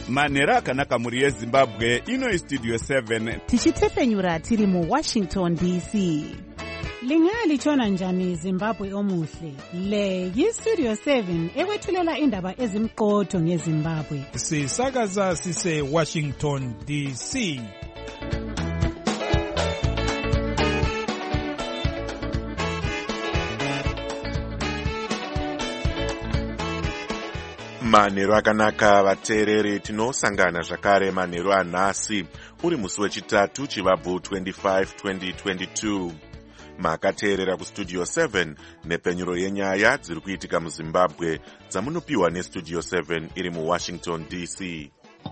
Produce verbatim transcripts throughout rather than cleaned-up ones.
manhero akanaka muri yezimbabwe. Ino istudio seven tichitefenyura tiri mu Washington D C. Lingalitshona njani Zimbabwe omuhle? Le yistudio seven ekwethulela indaba ezimqotho ngeZimbabwe. Sisakaza sise Washington D C. Manhero akanaka vateereri, tinosangana zvakare manhero anhasi uri musi wechitatu chivabvu twenty-five twenty twenty-two. Makateerera kustudio seven nepenyuro yenyaya dziri kuitika muZimbabwe dzamunopiwa nestudio seven iri muWashington D C.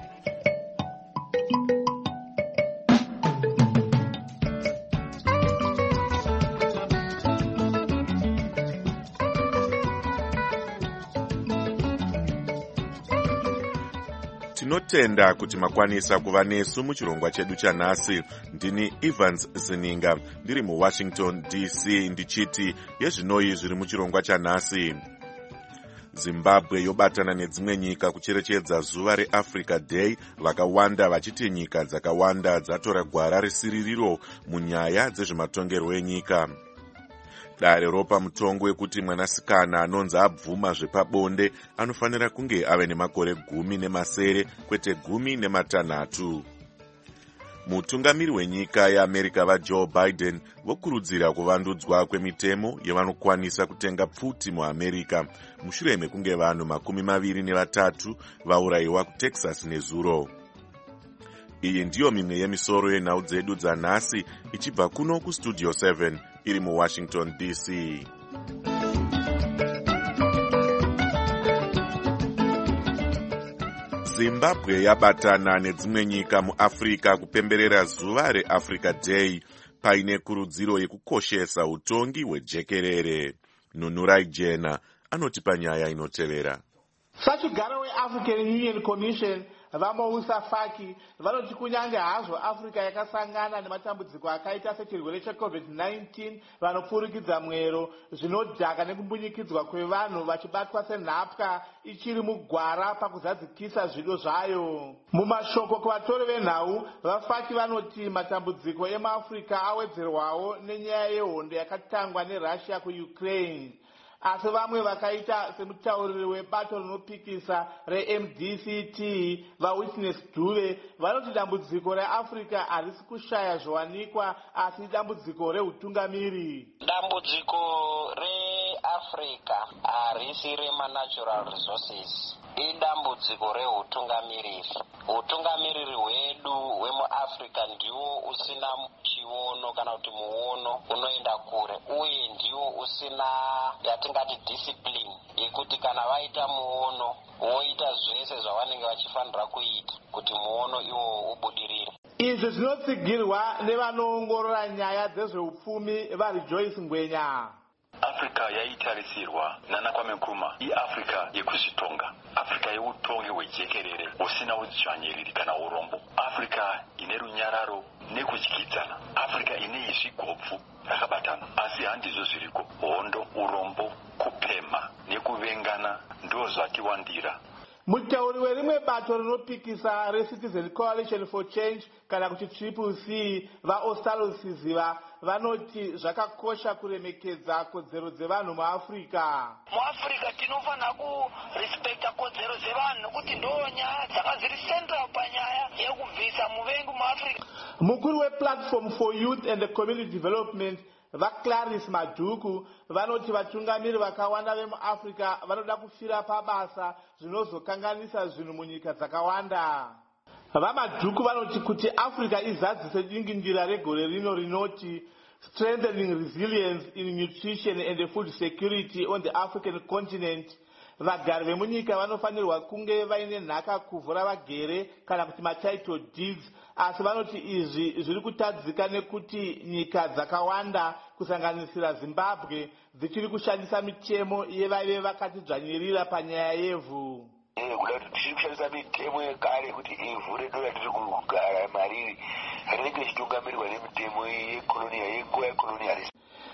Tinotenda kuti makwanisa kuva nesu muchirongwa chedu chanhasi. Ndini Evans Zininga ndiri muWashington D C ndichiti yezvinoi zviri muchirongwa chanhasi. Zimbabwe yobatana nedzimwe nyika kucherechedza zuva reAfrica Day, vakawanda vachiti nyika dzakawanda dzatora gwara resiririro munyaya dzezvematongerwo enyika. Dare ropa mutongo wekuti mwanasikana anonzi abvuma zvepabonde anofanira kunge ave nemakore gumi nemasere kwete gumi nematanhatu. Mutungamiri wenyika yeAmerica vaJoe Biden vokurudzira kuvandudzwa kwemitemo yevanokwanisa kutenga pfuti muAmerica mushure mekunge vanhu makumi maviri nevatatu vaurayiwa kuTexas nezuro. Iyi ndiyo mimwe yemisoro yenhau dzedu dzanhasi ichibva kuno kustudio seven iri muWashington D C. Zimbabwe yabatana nedzimwe nyika muAfrica kupemberera zuva reAfrica Day paine kurudziro yekukoshesa utongi hwejekerere. Nunurai Jena anoti panyaya inotevera. Sachigaro weAfrican Union Commission vaMousa Faki vanoti kunyange hazvo Africa yakasangana nematambudziko akaita sechirwere checovid nineteen, vanopfurikidza mwero, zvinodhaka nekumbunyikidzwa kwevanhu vachibatwa senhapwa ichiri mugwara pakuzadzikisa zvido zvayo. Mumashoko kuvatori venhau, vaFaki vanoti matambudziko emuAfrica awedzerwawo nenyaya yehondo yakatangwa neRussia kuUkraine. Asi vamwe vakaita semutauriri webato rinopikisa reM D C T vaWitness Dube vanoti dambudziko reAfrica harisi kushaya zviwanikwa asi dambudziko reutungamiri. Dambudziko reAfrica harisi remanatural resources, idambudziko reutungamiriri. Utungamiriri hwedu hwemuAfrica ndiwo usina chiono kana kuti muono unoenda kure, uye ndiwo usina yatingati discipline yekuti kana vaita muono voita zvese zvavanenge vachifanira kuita kuti muono iwo ubudirire. Izvi zvinotsigirwa nevanoongorora nyaya dzezveupfumi vaRejoice Ngwenya. Africa yaitarisirwa nana Kwame Nkrumah iAfrica yekuzvitonga, Africa yeutongi hwejekerere usina udzvanyiriri kana urombo, Africa ine runyararo nekudyidzana, Africa ine zvigobvu rakabatana. Asi handizvo zviriko, hondo, urombo, kupemha nekuvengana ndo zvatiwandira. Mutauri werimwe bato rinopikisa reCitizen Coalition for Change kana kuti Triple C vaOstalo Siziva vanoti zvakakosha kuremekedza kodzero dzevanhu muAfrica. MuAfrica tinofanira kurespekta kodzero dzevanhu nokuti ndo nyaya dzanga dziri central panyaya yekubvisa muvengi muAfrica. Mukuru wePlatform for Youth and Community Development vaClarice Maduku vanoti vatungamiri vakawanda vemuAfrica vanoda kufira pabasa zvinozokanganisa zvinhu munyika dzakawanda. VaMaduku vanoti kuti Africa izadzise dinginjira regore rino rinoti strengthening resilience in nutrition and food security on the African continent. Vagari vemunyika vanofanirwa kunge vaine nhaka kuvhura vagere kana kuti matitle deeds, asi vanoti izvi zviri kutadzika nekuti nyika dzakawanda kusanganisira Zimbabwe dzichiri kushandisa mitemo yevaive vakati dzvanyirira panyaya yevhu. Kuda kuti tiri kushandisa mitemo yekare kuti ivhu redu ratiri kugara mariri rinenge richitungamirirwa nemitemo yekoloniya yenguva yekolonialist.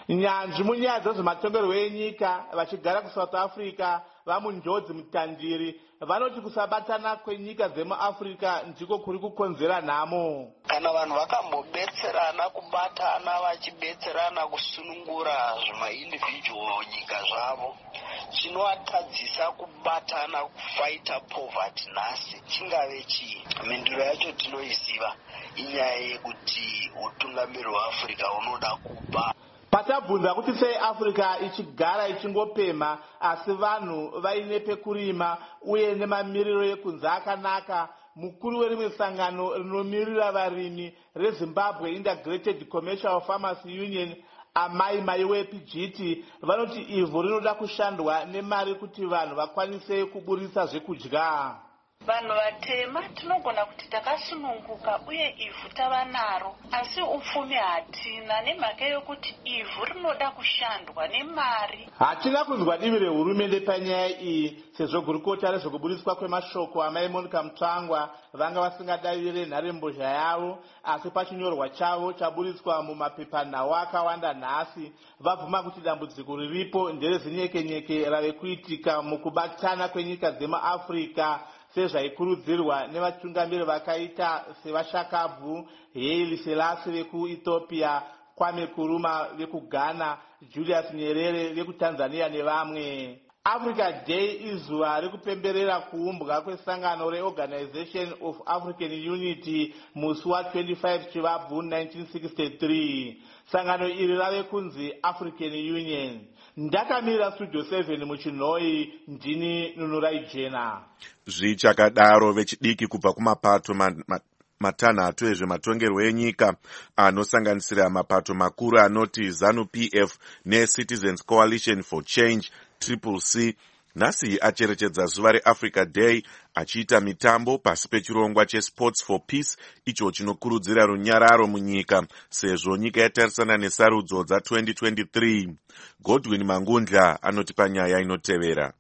nyanzvi munyaya dzezvematongerwo enyika vachigara kuSouth Africa vamunjodzi mutandiri vanoti kusabatana kwenyika dzemuAfrica ndiko kuri kukonzera nhamo. Kana vanhu vakambobetserana kubatana vachibetserana kusunungura zvima-individual nyika zvavo, chinovatadzisa kubatana kufaita poverty nhasi chingave chii? Mhinduro yacho tinoiziva, inyaya yekuti utungamiri hweAfrica unoda kuba. Patabvunza kuti sei Africa ichigara ichingopemha asi vanhu vaine pekurima uye nemamiriro ekunze akanaka, mukuru werimwe sangano rinomirira varimi reZimbabwe Integrated Commercial Farmers Union Amai Maiwe Pijiti vanoti ivhu rinoda kushandwa nemari kuti vanhu vakwanise kuburisa zvekudya. Vanhu vatema tinogona kuti takasununguka uye ivhu tava naro, asi upfumi hatina nemhaka yokuti ivhu rinoda kushandwa nemari. Hatina kunzwa divi rehurumende panyaya iyi sezvo gurukota rezvekuburiswa kwemashoko amai Monica Mutsvangwa vanga vasingadavire nharembozha yavo, asi pachinyorwa chavo chaburiswa mumapepanhau akawanda nhasi vabvuma kuti dambudziko riripo nderezinyekenyeke rave kuitika mukubatana kwenyika dzemuAfrica sezvaikurudzirwa nevatungamiri vakaita sevashakabvu Haile Selassie vekuEthiopia, Kwame Nkrumah vekuGhana, Julius Nyerere vekuTanzania nevamwe. Africa Day izuva rekupemberera kuumbwa kwesangano reOrganization of African Unity musi wa twenty-five Chivabvu nineteen sixty-three. Sangano iri rave kunzi African Union. Ndakamira Studio seven muchinhoi, ndini Nunurai Jena. Zvichakadaro vechidiki kubva kumapato man, man, matanhatu ezvematongerwo enyika anosanganisira mapato makuru anoti ZANU-P F neCitizens Coalition for Change Triple C nhasi acherechedza zuva reAfrica Day achiita mitambo pasi pechirongwa cheSports for Peace icho chinokurudzira runyararo munyika sezvo nyika yatarisana nesarudzo dza-twenty twenty-three. Godwin Mangundla anoti panyaya inotevera.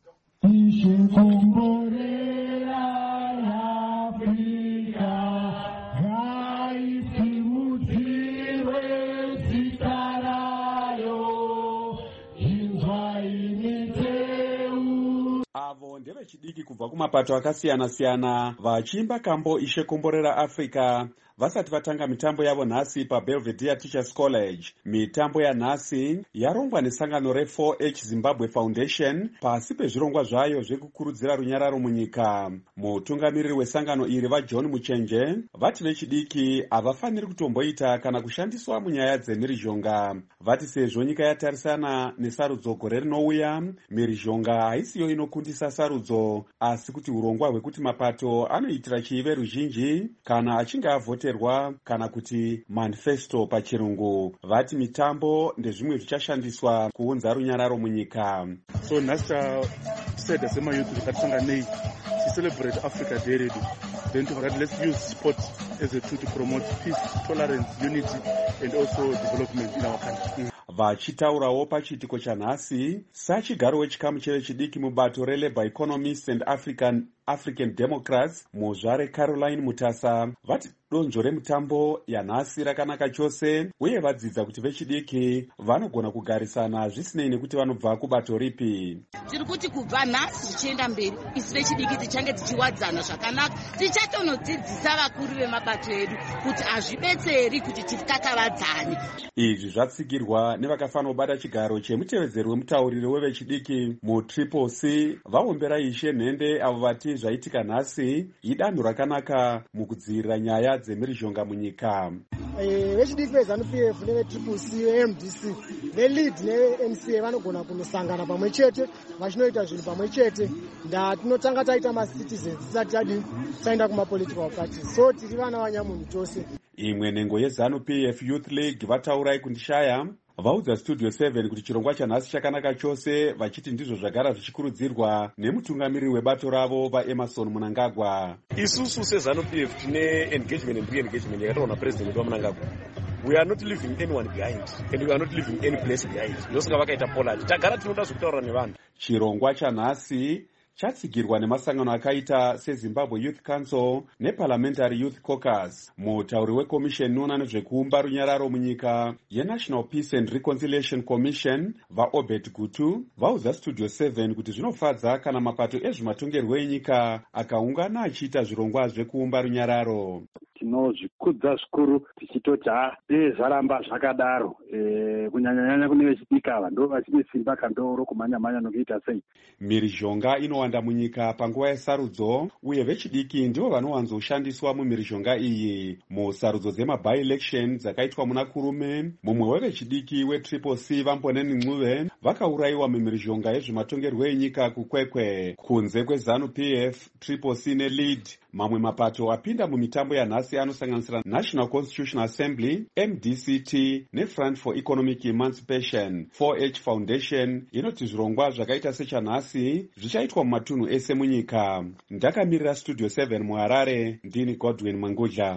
Ndevechidiki kubva kumapato akasiyana-siyana vachiimba kambo Ishe Komborera Africa vasati vatanga mitambo yavo nhasi paBelvedere Teachers College. Mitambo yanhasi yarongwa nesangano re-four H Zimbabwe Foundation pasi pezvirongwa zvayo zvekukurudzira runyararo munyika. Mutungamiriri wesangano iri vaJohn Muchenje vati vechidiki havafaniri kutomboita kana kushandiswa munyaya dzemhirizhonga. Vati sezvo nyika yatarisana nesarudzo gore rinouya, mhirizhonga haisiyo inokundisa sarudzo, asi kuti urongwa hwekuti mapato anoitira chiive ruzhinji kana achinge avhoterwa kana kuti manifesto pachirungu. Vati mitambo ndezvimwe zvichashandiswa kuunza runyararo munyika. So nhasi tasaida semayouth takatisanganei celebrate Africa Day ready. Then to let's use sport as a tool to promote peace, tolerance, unity and also development in our country. Vachitaurawo pachiitiko chanhasi sachigaro wechikamu chevechidiki mubato reLabour Economists and African African Democrats muzvare Caroline Mutasa vati donzvo remutambo yanhasi rakanaka chose uye vadzidza kuti vechidiki vanogona kugarisana zvisinei nekuti vanobva kubato ripi. Tiri kuti kubva nhasi zvichienda mberi isi vechidiki tichange tichiwadzana zvakanaka, tichatonodzidzisa vakuru vemabato edu kuti hazvibetseri kuti tikakavadzane. Izvi zvatsigirwa nevakafanira kubata chigaro chemutevedzeri wemutauriri wevechidiki muTriple C vaombera Ishe nhende avo vati zvaitika nhasi idanho rakanaka mukudzivirira nyaya dzemhirizhonga munyika. Vechidiki veZANU-P F neveTriple C veM D C veLead neN C A vanogona kunosangana pamwe chete vachinoita zvinhu pamwe chete. Ndatinotanga taita macitizens tisati tadi taenda kumapolitical parties, so tiri vana vanyamunhu tose. Imwe nhengo yeZANU-P F Youth League vataurai kundishaya vaudza Studio seven kuti chirongwa chanhasi chakanaka chose vachiti ndizvo zvagara zvichikurudzirwa nemutungamiriri webato ravo vaEmerson Mnangagwa. Isusu seZANU-P F tine engagement and re-engagement yakatorwa naPresident wedu Mnangagwa. We are not leaving anyone behind and we are not leaving any place behind. Ndosaka vakaita polati tagara tinoda zvokutaura nevanhu. Chirongwa chanhasi chatsigirwa nemasangano akaita sezimbabwe youth council neparliamentary youth caucus. Mutauri wekomisheni inoona nezvekuumba runyararo munyika yenational peace and reconciliation commission vaobert gutu vaudza studio seven kuti zvinofadza kana mapato ezvematongerwo enyika akaungana achiita zvirongwa zvekuumba runyararo. Tinozvikudza zvikuru tichitoti ha dei zvaramba zvakadaro, e, kunyanyanyanya kune vechidiki ava ndo vachine simba kandoro kumhanya-mhanya nokuita sei. Mhirizhonga inowanda munyika panguva yesarudzo uye vechidiki ndivo vanowanzoshandiswa mumhirizhonga iyi. Musarudzo dzemabi-election dzakaitwa muna Kurume, mumwe wevechidiki wetriple C Vamboneni Ncube vakaurayiwa mumhirizhonga yezvematongerwo enyika kukwekwe. Kunze kwezanu P F, triple C neLead, mamwe mapato apinda mumitambo yanhasi anosanganisira National Constitutional Assembly, M D C T neFront for Economic Emancipation. four H Foundation inoti zvirongwa zvakaita sechanhasi zvichaitwa mumatunhu ese munyika. Ndakamirira Studio seven muHarare, ndini Godwin Mangudla.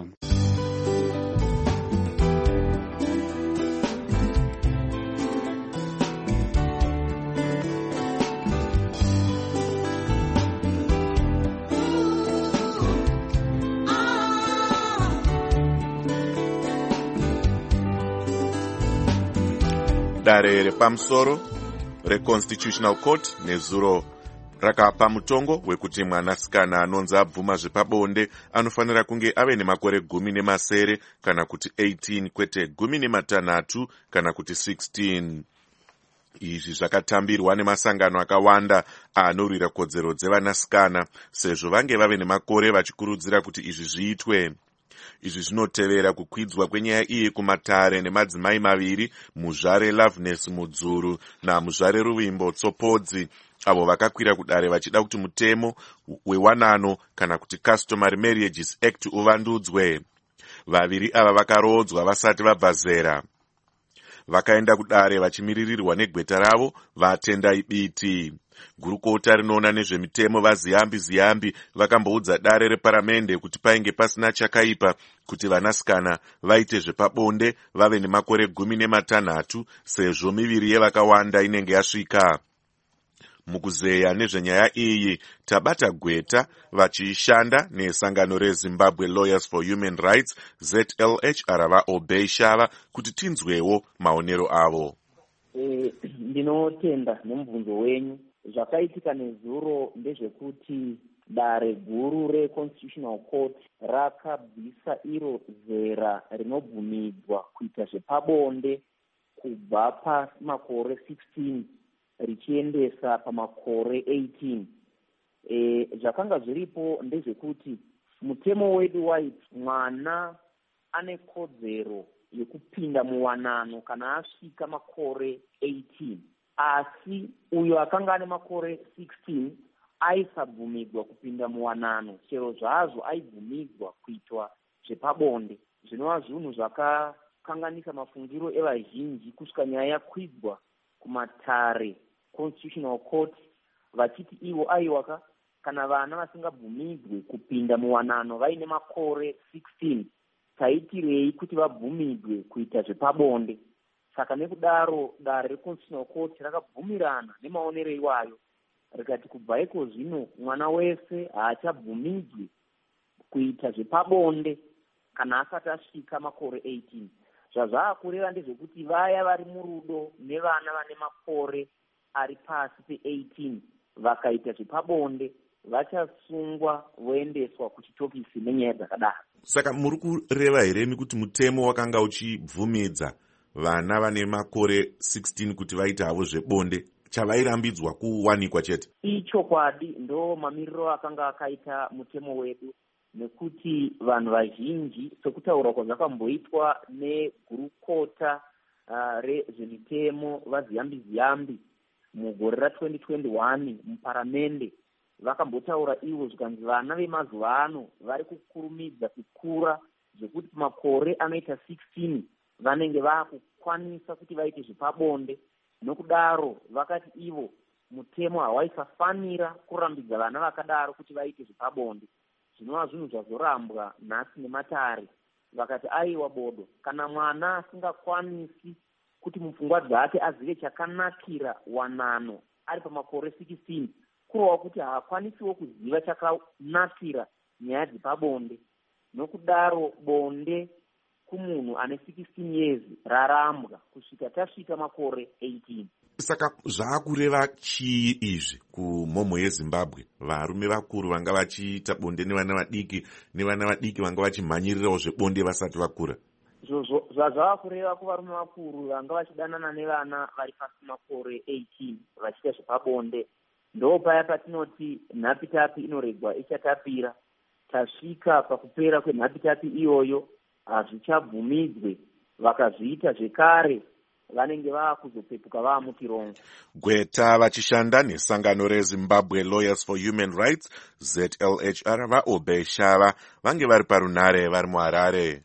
Dare repamusoro reConstitutional Court nezuro rakapa mutongo wekuti mwanasikana anonzi abvuma zvepabonde anofanira kunge ave nemakore gumi nemasere kana kuti eighteen kwete gumi nematanhatu kana kuti sixteen. Izvi zvakatambirwa nemasangano akawanda anorwira kodzero dzevanasikana sezvo vange vave nemakore vachikurudzira kuti izvi zviitwe. Izvi zvinotevera kukwidzwa kwenyaya iyi kumatare nemadzimai maviri, muzvare Loveness Mudzuru namuzvare Ruvimbo Tsopodzi, avo vakakwira kudare vachida kuti mutemo wewanano kana kuti Customary Marriages Act uvandudzwe. Vaviri ava vakarodzwa vasati vabva zera. Vakaenda kudare vachimiririrwa negweta ravo vaTendai Biti. Gurukota rinoona nezvemitemo vaZiyambi Ziyambi vakamboudza dare reparamende kuti painge pasina chakaipa kuti vanasikana vaite zvepabonde vave nemakore gumi nematanhatu sezvo miviri yevakawanda inenge yasvika. Mukuzeya nezvenyaya iyi tabata gweta vachishanda nesangano reZimbabwe Lawyers for Human Rights Z L H R vaObey Shava kuti tinzwewo maonero avo. E, ndinotenda nemubvunzo wenyu. Zvakaitika nezuro ndezvekuti dare guru reConstitutional Court rakabvisa iro zera rinobvumidzwa kuita zvepabonde kubva pamakore sixteen richiendesa pamakore eighteen. E, zvakanga zviripo ndezvekuti mutemo wedu waiti mwana ane kodzero yekupinda muwanano kana asvika makore eighteen. Asi uyo akanga ane makore sixteen aisabvumidzwa kupinda muwanano, chero zvazvo aibvumidzwa kuitwa zvepabonde. Zvinova zvinhu zvakakanganisa mafungiro evazhinji kusvika nyaya yakwidzwa kumatare Constitutional Court vachiti ivo aiwaka kana vana vasingabvumidzwe kupinda muwanano vaine makore sixteen taitirei kuti vabvumidzwe kuita zvepabonde. Saka nekudaro dare reConstitutional Court rakabvumirana nemaonero iwayo rikati kubva iko zvino mwana wese haachabvumidzwi kuita zvepabonde kana asati asvika makore eighteen. Zvazvaakureva ndezvekuti vaya vari murudo nevana vane makore ari pasi pe-eighteen vakaita zvepabonde vachasungwa voendeswa kuchitokisi nenyaya dzakadaro. Saka muri kureva hereni kuti mutemo wakanga uchibvumidza vana vane makore sixteen kuti vaite havo zvebonde chavairambidzwa kuwanikwa chete? Ichokwadi ndo mamiriro akanga akaita mutemo wedu, nekuti vanhu vazhinji sekutaura kwazvakamboitwa negurukota uh, rezvemitemo vaZiyambi Ziyambi mugore ra-twenty twenty-one muparamende vakambotaura ivo zvikanzi vana vemazuva ano vari kukurumidza kukura zvekuti makore anoita sixteen vanenge vaakukwanisa kuti vaite zvepabonde. Nokudaro vakati ivo mutemo hawaisafanira kurambidza vana vakadaro kuti vaite zvepabonde. Zvinova zvinhu zvazorambwa nhasi nematare. Vakati aiwa bodo, kana mwana asingakwanisi kuti mupfungwa dzake azive chakanakira wanano ari pamakore sixteen, akurawo kuti haakwanisiwo kuziva chakanakira nyaya dzepabonde. Nokudaro bonde kumunhu ane sixteen years rarambwa kusvika tasvika makore eighteen. Saka zvaakureva chii izvi kumhomho yeZimbabwe? Varume vakuru vanga vachiita bonde nevana vadiki, nevana vadiki vanga vachimhanyirirawo zvebonde vasati vakura. Zvazvava kureva kuvarume vakuru vanga vachidanana nevana vari pasi makore eighteen vachiita zvepabonde. Ndo paya patinoti nhapitapi inoregwa ichatapira. Tasvika pakupera kwenhapitapi iyoyo hazvichabvumidzwe, vakazviita zvekare vanenge vaakuzopepuka vaamukirongo. Gweta vachishanda nesangano reZimbabwe Lawyers for Human Rights Z L H R vaObey Shava vange vari parunare vari muHarare.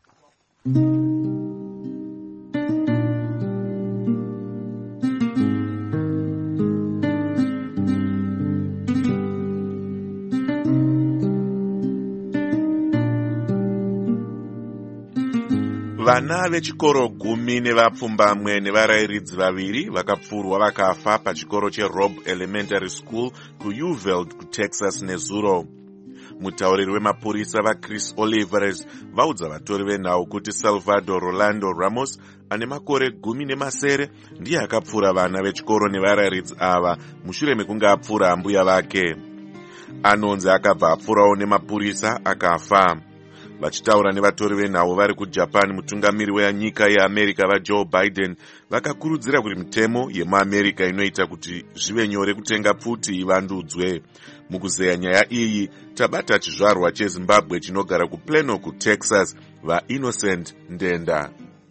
Vana vechikoro gumi nevapfumbamwe nevarairidzi vaviri vakapfurwa vakafa pachikoro cheRob Elementary School kuUvalde kuTexas nezuro. Mutauriri wemapurisa vaChris Oliveres vaudza vatori venhau kuti Salvador Rolando Ramos ane makore gumi nemasere ndiye akapfura vana vechikoro nevarairidzi ava mushure mekunge apfura mbuya vake. Anonzi akabva apfurawo nemapurisa akafa. Vachitaura nevatori venhau vari kuJapan, mutungamiri wenyika yeAmerica vaJoe Biden vakakurudzira kuti mitemo yemuAmerica inoita kuti zvive nyore kutenga pfuti ivandudzwe. Mukuzeya nyaya iyi tabata chizvarwa cheZimbabwe chinogara kuPlano kuTexas vaInnocent Ndenda.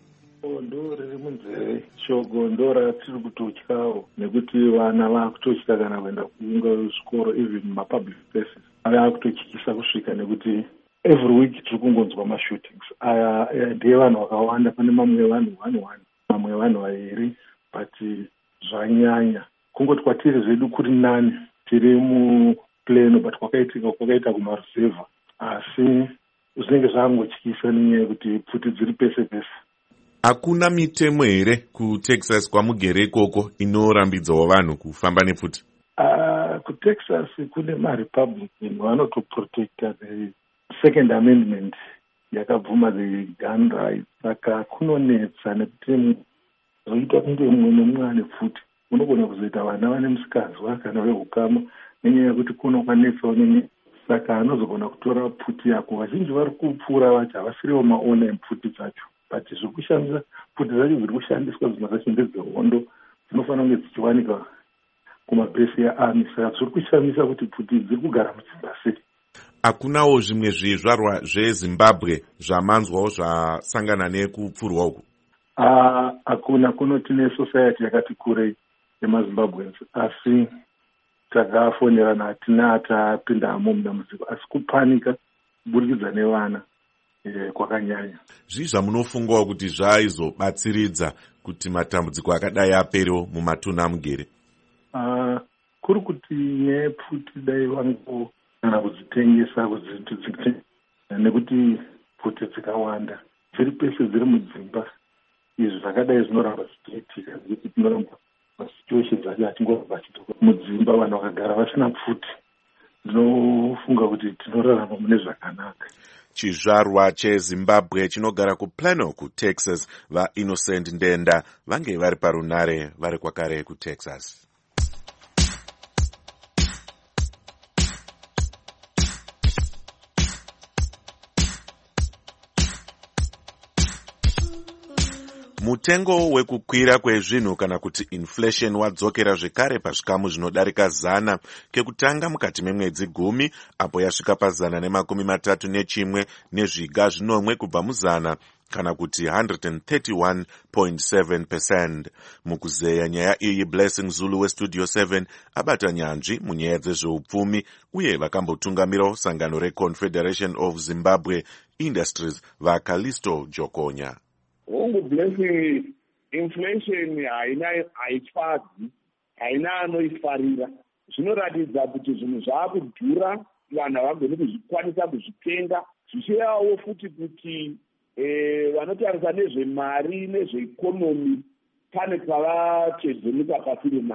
Ndo riri munzeve shoko ndo ratiri kutotyawo nekuti vana vakutotya kana kuenda kuunga zvikoro even mumapublic places ava kutotyisa kusvika nekuti every week tiri kungonzwa mashootings aya ndiye vanhu vakawanda. Pane mamwe vanhu one one mamwe vanhu vairi but zvanyanya kungoti kwatiri zvedu kuri nani tiri muPlano but kwakaitika kwakaita kumaruzevha asi zvinenge zvangotyisa nenyaya yekuti pfuti dziri pese pese. Hakuna mitemo here kuTexas kwamugere ikoko inorambidzawo vanhu kufamba nepfuti? Uh, kuTexas kune maRepublican vanotoprotecta the second amendment yakabvuma the gun rights. Saka kunonetsa nekuti zoita kunge mumwe nemumwe ane pfuti unogona kuzoita vana vane musikazwa kana vehukama nenyaya yekuti kunokwanetsawo nenyaya. Saka anozogona kutora pfuti yako. Vazhinji vari kupfuura vacho havasiriwo maona empfuti dzacho but zvekushandisa pfuti zacho zviri kushandiswa dzimwe zacho ndedzehondo dzinofanira kunge dzichiwanika kumabhesi earmy. Saka zviri kushamisa kuti pfuti dziri kugara mudzimba sei. Hakunawo zvimwe zvizvarwa zveZimbabwe zvamanzwawo zvasangana nekupfurwa uku? Hakuna. Kunoti nesociety yakati kurei yemaZimbabweans asi takafonerana hatina atapindamo mudambudziko asi kupanika kuburikidza nevana kwakanyanya. Zvii zvamunofungawo kuti zvaizobatsiridza kuti matambudziko akadai aperiwo mumatunhu amugere? Uh, kuri kuti nyaya yepfuti dai vango kana kudzitengesa kudzitengesa nekuti pfuti dzikawanda dziri pese dziri mudzimba. Izvi zvakadai zvinoramba zvichiitika zekuti tinoramba masituation dzacho hatingoramba achitoka mudzimba vanhu vakagara vasina pfuti. Ndinofunga kuti tinorarama mune zvakanaka. Chizvarwa cheZimbabwe chinogara kuPlano kuTexas vaInnocent Ndenda vange vari parunare vari kwakare kuTexas. Mutengo wekukwira kwezvinhu kana kuti inflation wadzokera zvekare pazvikamu zvinodarika zana kekutanga mukati memwedzi gumi apo yasvika pazana nemakumi matatu nechimwe nezviga zvinomwe kubva muzana kana kuti one hundred thirty-one point seven percent. Mukuzeya nyaya iyi Blessing Zulu weStudio seven abata nyanzvi munyaya dzezveupfumi uye vakambotungamirawo sangano reConfederation of Zimbabwe Industries vaCallisto Jokonya. Hongu Blessing, inflation haina haifadzi, haina anoifarira. Zvinoratidza kuti zvinhu zvakudhura, vanhu havagoni kuzvikwanisa kuzvitenga. Zvichiyawo futi kuti eh, vanotarisa nezvemari nezveikonomi pane pavachezemuka pasiri mana.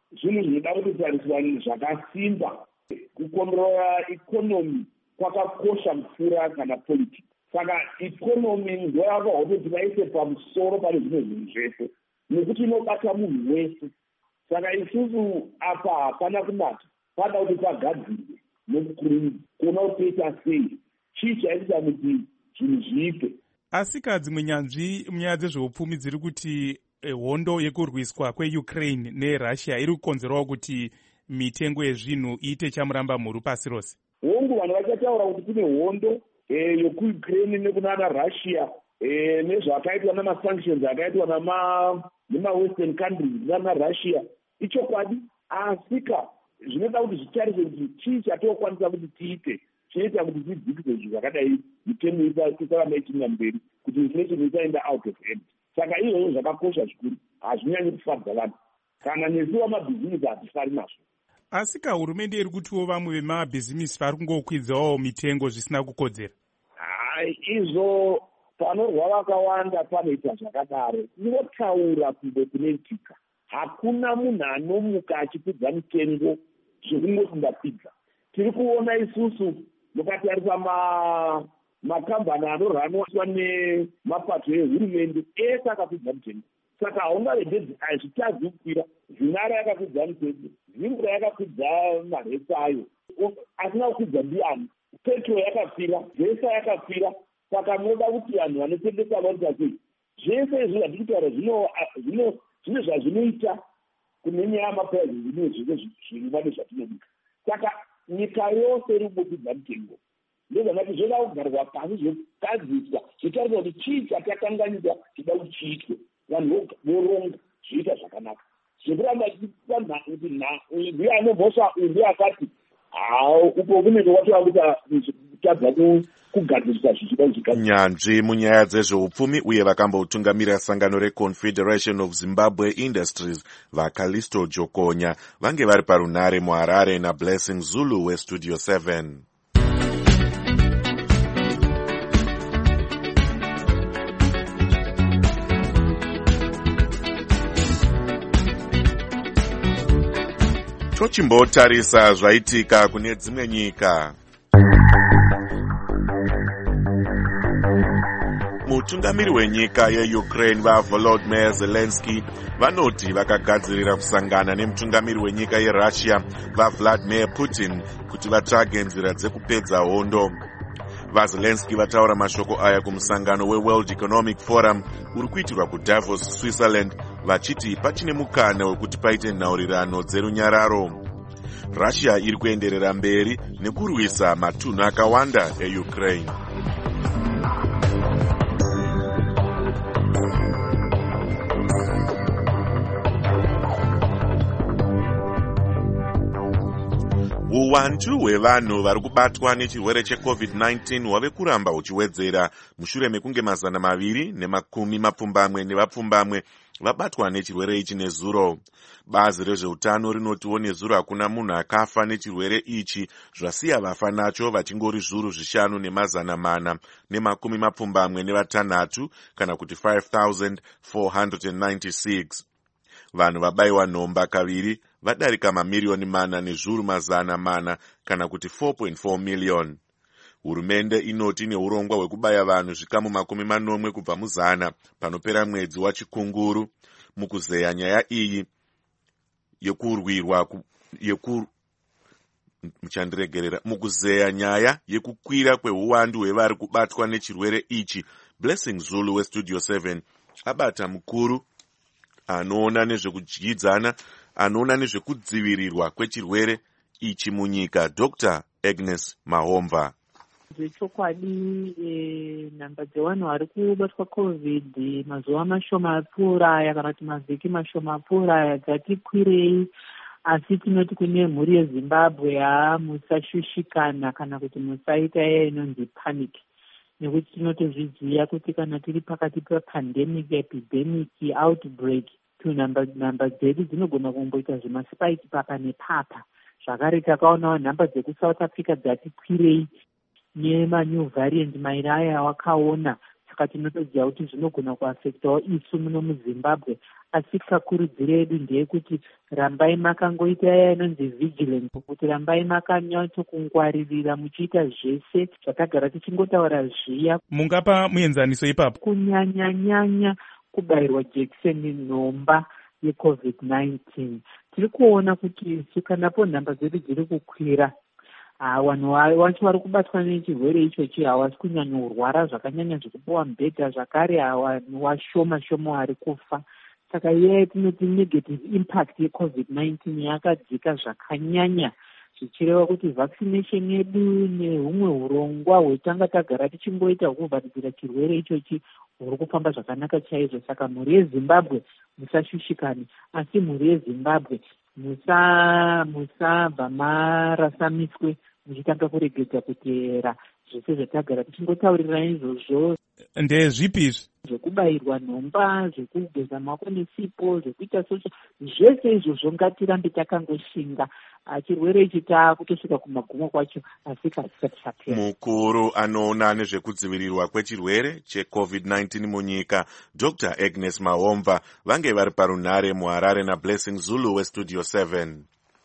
zvinhu zvinoda kutotariswa zvakasimba. Kukontrola ikonomi kwakakosha kupfuura kana politics. Saka ikonomi ndo yakawa kuti vaise pamusoro pane zvimwe zvinhu zvese nekuti inobata munhu wese. Saka isusu apa hapana kunaka, pada kuti pagadzirwe nekukurumidza kuona kuti toita sei, chii chaita kuti zvinhu zviite. Asika dzimwe nyanzvi munyaya dzezveupfumi dziri kuti hondo yekurwiswa kweukraine nerussia iri kukonzerawo kuti mitengo yezvinhu iite chamuramba mhuru pasi rose. Hongu vanhu vachataura kuti kune hondo yekuukraine nekunana russia nezvakaitwa namasanctions akaitwa nemawestern countries nana russia. Ichokwadi, asika zvinoda kuti zvitarise kuti chii chatokwanisa kuti tiite chinoita kuti tidzikise zvinhu zvakadai, mitengo isaramba ichiinda mberi, kuti inflation isaenda out of hand. Saka izvozvo zvakakosha zvikuru, hazvinyanyi kufadza vanhu, kana nesu vamabhizinisi hatifari nazvo. Asika hurumende iri kutiwo vamwe vemabhizimisi vari kungokwidzawo mitengo zvisina kukodzera. Hai, izvo panorwa vakawanda panoita zvakadaro. Inotaura kungokunetika. Hakuna munhu anomuka achikwidza mitengo zvekungoti ndakwidza. Tiri kuona isusu mukatarisa makambani anorwanwa nemapato ehurumende ese akakwidza mitengo. Saka haungavedhedzi hazvitadzi kukwira. Zvinara yakakwidza mitengo, Zimbabwe yakakwidza maresi ayo, asina kukwidza ndiani. Petrol yakakwira, vesa yakakwira. Saka munoda kuti vanhu vanotengesa vaita sei. Zvese izvi zvandiri kutaura zvine zvazvinoita kune nyaya yamapazi zvine zvinhu zvatinodika. Saka nyika yose iri kukwidza mitengo. Ndozvangati zvoda kugarwa pasi zvokadziswa, zvitariswa kuti chii chatakanganisa chida kuti chiitwe. Vanhu voronga zviita zvakanaka. Zvekuramba kuti ndiye anomhosva uyu ndiye akati uko kunenge kwatoa kuti kutadza kugadzirisa zvichida zvichida. Nyanzvi munyaya dzezveupfumi uye vakamboutungamirira sangano reConfederation of Zimbabwe Industries vaCalisto Jokonya vange vari parunare muHarare naBlessing Zulu weStudio seven. Tochimbotarisa zvaitika kune dzimwe nyika. Mutungamiri wenyika yeUkraine vaVolodymyr Zelensky vanoti vakagadzirira kusangana nemutungamiri wenyika yeRussia vaVladimir Putin kuti vatsvage nzira dzekupedza hondo. VaZelensky vataura mashoko aya kumusangano weWorld Economic Forum uri kuitirwa kuDavos, Switzerland, vachiti pachine mukana wekuti paite nhaurirano dzerunyararo. Russia iri kuenderera mberi nekurwisa matunhu akawanda eUkraine. Uwandu hwevanhu vari kubatwa nechirwere checovid nineteen hwave kuramba huchiwedzera mushure mekunge mazana maviri nemakumi mapfumbamwe nevapfumbamwe vabatwa nechirwere ichi nezuro. Bazi rezveutano rinotiwo nezuro hakuna munhu akafa nechirwere ichi, zvasiya vafa nacho vachingori zviuru zvishanu nemazana mana nemakumi mapfumbamwe nevatanhatu kana kuti five thousand four hundred ninety-six. Vanhu vabayiwa nhomba kaviri vadarika mamiliyoni mana nezviuru mazana mana kana kuti four point four million. Hurumende inoti neurongwa hwekubaya vanhu zvikamu makumi manomwe kubva muzana panopera mwedzi wachikunguru mukuzeya nyaya iyi yekurwirwa yeku muchandiregerera mukuzeya nyaya yekukwira kweuwandu hwevari kubatwa nechirwere ichi. Blessing Zulu weStudio seven abata mukuru anoona nezvekudyidzana anoona nezvekudzivirirwa kwechirwere ichi munyika, Doctor Agnes Mahomva. Zvechokwadi nhamba dzevanhu vari kubatwa covid mazuva mashoma apfuuraya kana kuti mavhiki mashoma apfuuraya dzati kwirei, asi tinoti kune mhuri yeZimbabwe haa musashushikana kana kuti musaita iya inonzi panic, nekuti tinotozviziva kuti kana tiri pakati pepandemic, epidemic, outbreak, nhamba dzedu dzinogona kumboita zvemasipike papa nepapa. Zvakare takaonawo nhamba dzekuSouth Africa dzati kwirei nemanew variant mairi aya wakaona, saka tinotoziva kuti zvinogona kuafektawo isu muno muzimbabwe. Asi kakurudziro yedu ndeyekuti rambai makangoita yaya inonzi vigilance, kuti rambai makanyatso-kungwaririra muchiita zvese zvatagara tichingotaura zviya. Mungapa muenzaniso ipapo? Kunyanya-nyanya kubayirwa jekiseni nhomba yecovid nineteen. Tiri kuona kuti sukanapo nhamba dzedu dziri kukwira, vanhu vacho vari kubatwa nechirwere ichochi havasi kunyanya zvakanyanya zvekupiwa mubhedha, zvakare vanhu vashoma shoma vari kufa. Saka iye tinoti negative impact yecovid nineteen yakadzika zvakanyanya, zvichireva kuti vaccination yedu nehumwe urongwa hwetanga tagara tichingoita hwekuvharidzira chirwere ichochi huri kufamba zvakanaka chaizvo. Saka mhuri yeZimbabwe musashushikani, asi mhuri yeZimbabwe musa musabva marasamiswe muchitanga kuregedza kuteera zvese zvatagara tichingotaurirana izvozvo. Ndezvipi izvi? Zvekubayirwa nhomba, zvekugeza maoko nesipo, zvekuita social, zvese izvozvo ngatirambe takangoshinga. Chirwere ichi taakutosvika kumagumo kwacho, asi kasisati chapera. Mukuru anoona nezvekudzivirirwa kwechirwere checovid nineteen munyika, Doctor Agnes Mahomva, vange vari parunhare muHarare naBlessing Zulu weStudio seven.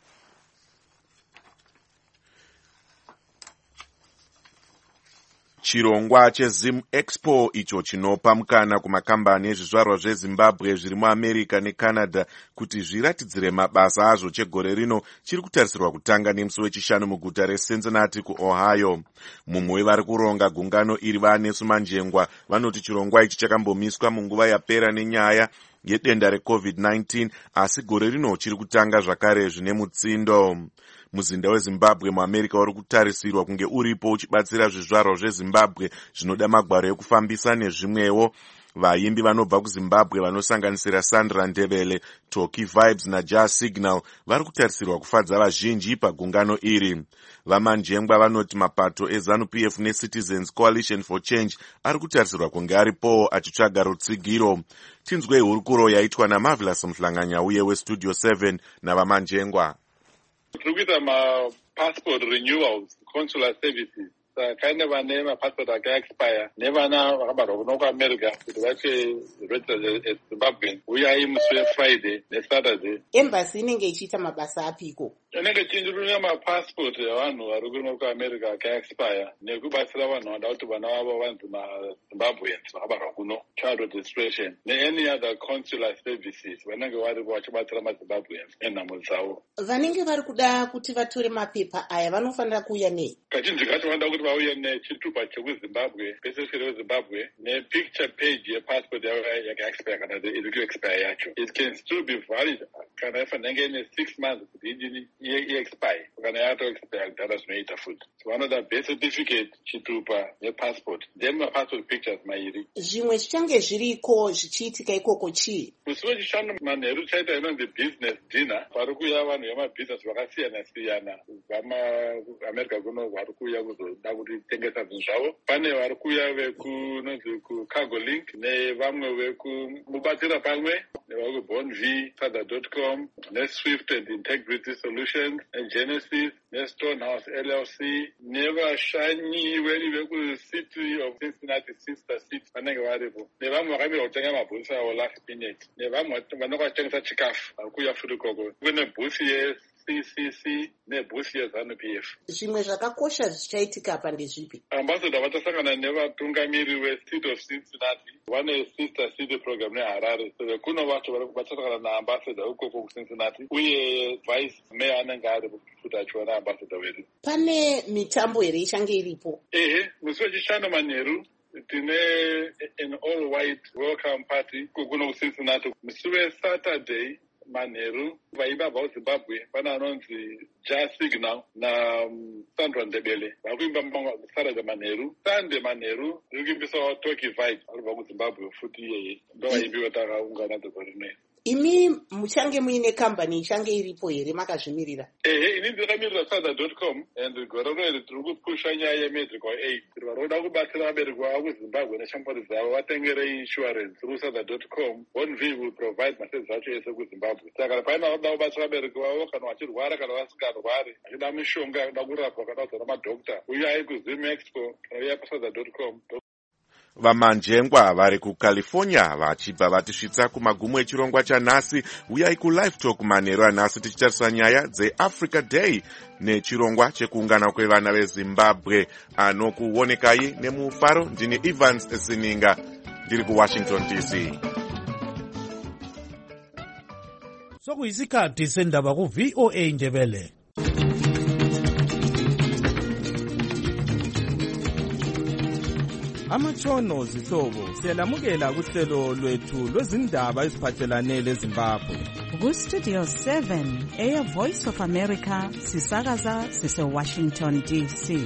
Chirongwa cheZim Expo, icho chinopa mukana kumakambani ezvizvarwa zveZimbabwe zviri muAmerica neCanada kuti zviratidzire mabasa azvo chegore rino, chiri kutarisirwa kutanga nemusi wechishanu muguta reCincinnati kuOhio. Mumwe wevari kuronga gungano iri vaNesu Manjengwa vanoti chirongwa ichi chakambomiswa munguva yapera nenyaya yedenda recovid nineteen, asi gore rino chiri kutanga zvakare zvine mutsindo. Muzinda weZimbabwe muAmerica uri kutarisirwa kunge uripo uchibatsira zvizvarwa zveZimbabwe zvinoda magwaro ekufambisa nezvimwewo. Vaimbi vanobva kuZimbabwe vanosanganisira Sandra Ndebele, Toki Vibes naJazz Signal vari kutarisirwa kufadza vazhinji pagungano iri. VaManjengwa vanoti mapato eZANU-P F neCitizens Coalition for Change ari kutarisirwa kunge aripowo achitsvaga rutsigiro. Tinzwei hurukuro yaitwa naMarvelous Mhlanganya uye weStudio seven navaManjengwa. Tiri kuita mapassport renewals, consular services. Saka vane mapassport akaexpire nevana vakabarwa kuno kuAmerica kuti vache registered as Zimbabwean uyai musi weFriday neSaturday. Embassy inenge ichiita mabasa apiko? Inenge ichinjurira mapassport evanhu vari kuno kuAmerica akaexpire nekubatsira vanhu vanoda kuti vana vavo vanzi maZimbabweans vakabarwa kuno, child registration neany other consular services vanenge varipo vachibatsira maZimbabweans nenhamo dzavo. Vanenge vari kuda kuti vatore mapepa aya vanofanira kuuya nei? Kazhinji kacho vanoda kuti vauye nechitupa chekuZimbabwe, pesesere weZimbabwe, nepicture page yepassport yavo yakaexpire kana iri kuexpire yacho. It can still be valid kana yafanenge ine six months kuti idini iexpire kana yatoexpire kudhara zvinoita futi. Vanoda birth certificate, chitupa nepassport, then mapassport pictures mairi. Zvimwe zvichange zviriko zvichiitika ikoko chii? Musi wechishanu manheru chaita inonzi business dinner, vari kuuya vanhu vemabhizinesi vakasiyana siyana vamaAmerica kuno vari kuuya kuzoda kuti tengesa zvinhu zvavo. Pane vari kuuya vekunonzi kuCargo Link nevamwe vekumubatsira pamwe nevakubonv sada dot com neSwift and Integrity Solutions neGenesis neStonehouse L L C nevashanyi veni vekuCity of Cincinnati Sister City vanenge varipo, nevamwe vakamira kutenga mabhusi avo last minute, nevamwe vanenge vachitengesa chikafu vari kuuya futi ikoko. Kune bhusi ye C C C nebhusi yeZANU-P F. Zvimwe zvakakosha zvichaitika apa ndezvipi? Ambassador vachasangana nevatungamiri veCity of Cincinnati, vane sister city program neHarare, so kuno vacho vachasangana naambassador ukoko kuCincinnati uye vice mayor anenge ari futi achiona ambassador vedu. Pane mitambo here ichange iripo? Ehe, musi wechishanu manheru tine an all white welcome party kuno kuCincinnati. Musi weSaturday manheru vaimba vabva kuZimbabwe pane anonzi Jazz Signal naSandra Ndebele vari kuimba Saturday manheru. Sunday manheru riri kuimbisawo Toki Vibes aribva kuZimbabwe futi iyeye ndo vaimbi vatakaungana dzegore rinoiri. Imi muchange muine kambani ichange iripo here makazvimirira? Ehe, ini ndakamirira sada dot com and gore rinoiri tiri kupusha nyaya yemedical aid. Tiri vari kuda kubatsira vabereki vavo kuZimbabwe neshamwari dzavo vatengere insurance through sada dot com. Bonv will provide maservice acho ese kuZimbabwe. Saka paina vanoda kubatsira vabereki vavo kana vachirwara kana vasingarwari, vachida mishonga, vachida kurapwa kana kudzana madhokta, uyai kuZim Expo kana uyai pasada dot com. vamanjengwa vari kucalifornia vachibva vatisvitsa kumagumo echirongwa chanhasi. uyai kulive talk manheru anhasi tichitarisa nyaya dzeafrica day nechirongwa chekuungana kwevana vezimbabwe. anokuonekai nemufaro ndini Evans Zininga ndiri kuwashington D C. sokuyisikhathi sendaba ku-V O A Ndebele. Amatshono zihlobo siyalamukela kuhlelo lwethu lwezindaba eziphathelane leZimbabwe. Ku-Studio seven, Air Voice of America, sisakaza sise-Washington D C.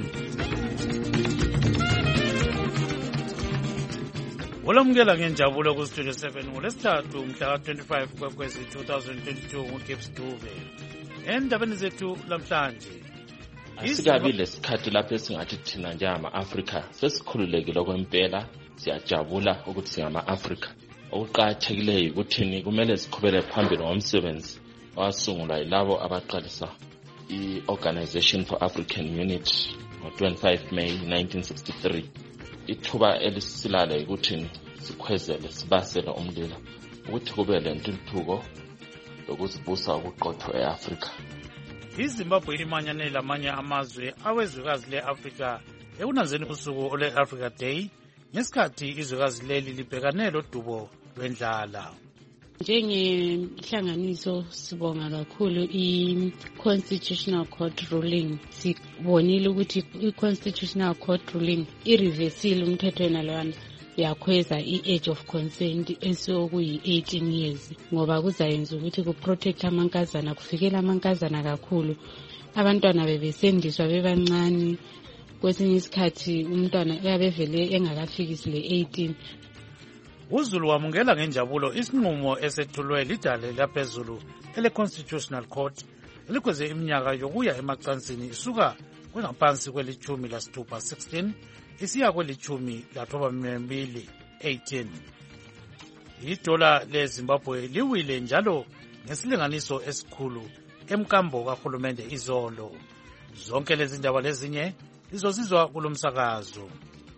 Olamukela ngenjabulo ku-Studio seven ngolesithathu mhla twenty-five kwekwezi twenty twenty-two nguGibbs Dube. Endabeni zethu lamhlanje, asikabi lesikhathi lapho esingathi thina njengama-Afrika sesikhululekile okwempela, siyajabula ukuthi singama-Afrika. Okuqakathekileyo ukuthini kumele siqhubele phambili ngomsebenzi wasungulwa yilabo abaqalisa i-Organization for African Unity ngo-twenty-five May nineteen sixty-three. Ithuba elisisilale ukuthini sikhwezele sibasele umlilo ukuthi kube lentuthuko lokuzibusa ukuqotho e-Afrika. iZimbabwe imanyane lamanye amazwe awezwekazi le-Afrika ekunanzeni usuku ole-Africa Day ngesikhathi izwekazi leli libhekane lodubo lwendlala. Njengenhlanganiso sibonga kakhulu i-Constitutional Court ruling. Sibonile ukuthi i-Constitutional Court ruling ireversile umthetho wenalwana yakhweza i-age of consent esokuyi-eighteen years ngoba kuzayenza ukuthi kuprotect amankazana, kufikela amankazana kakhulu. Abantwana bebesendiswa bebancane, kwesinye isikhathi umntwana uyabevele engakafikisi le-eighteen. uZulu wamukela ngenjabulo isinqumo esethulwe lidale laphezulu ele-Constitutional Court elikweze iminyaka yokuya emacansini isuka kwengaphansi kwelichumi lasithupha sixteen isiya kwelichumi lathoba mbili eighteen. Idola leZimbabwe liwile njalo ngesilinganiso esikhulu emkambo kahulumende izolo. Zonke lezi ndaba lezinye lizozizwa kulomsakazo.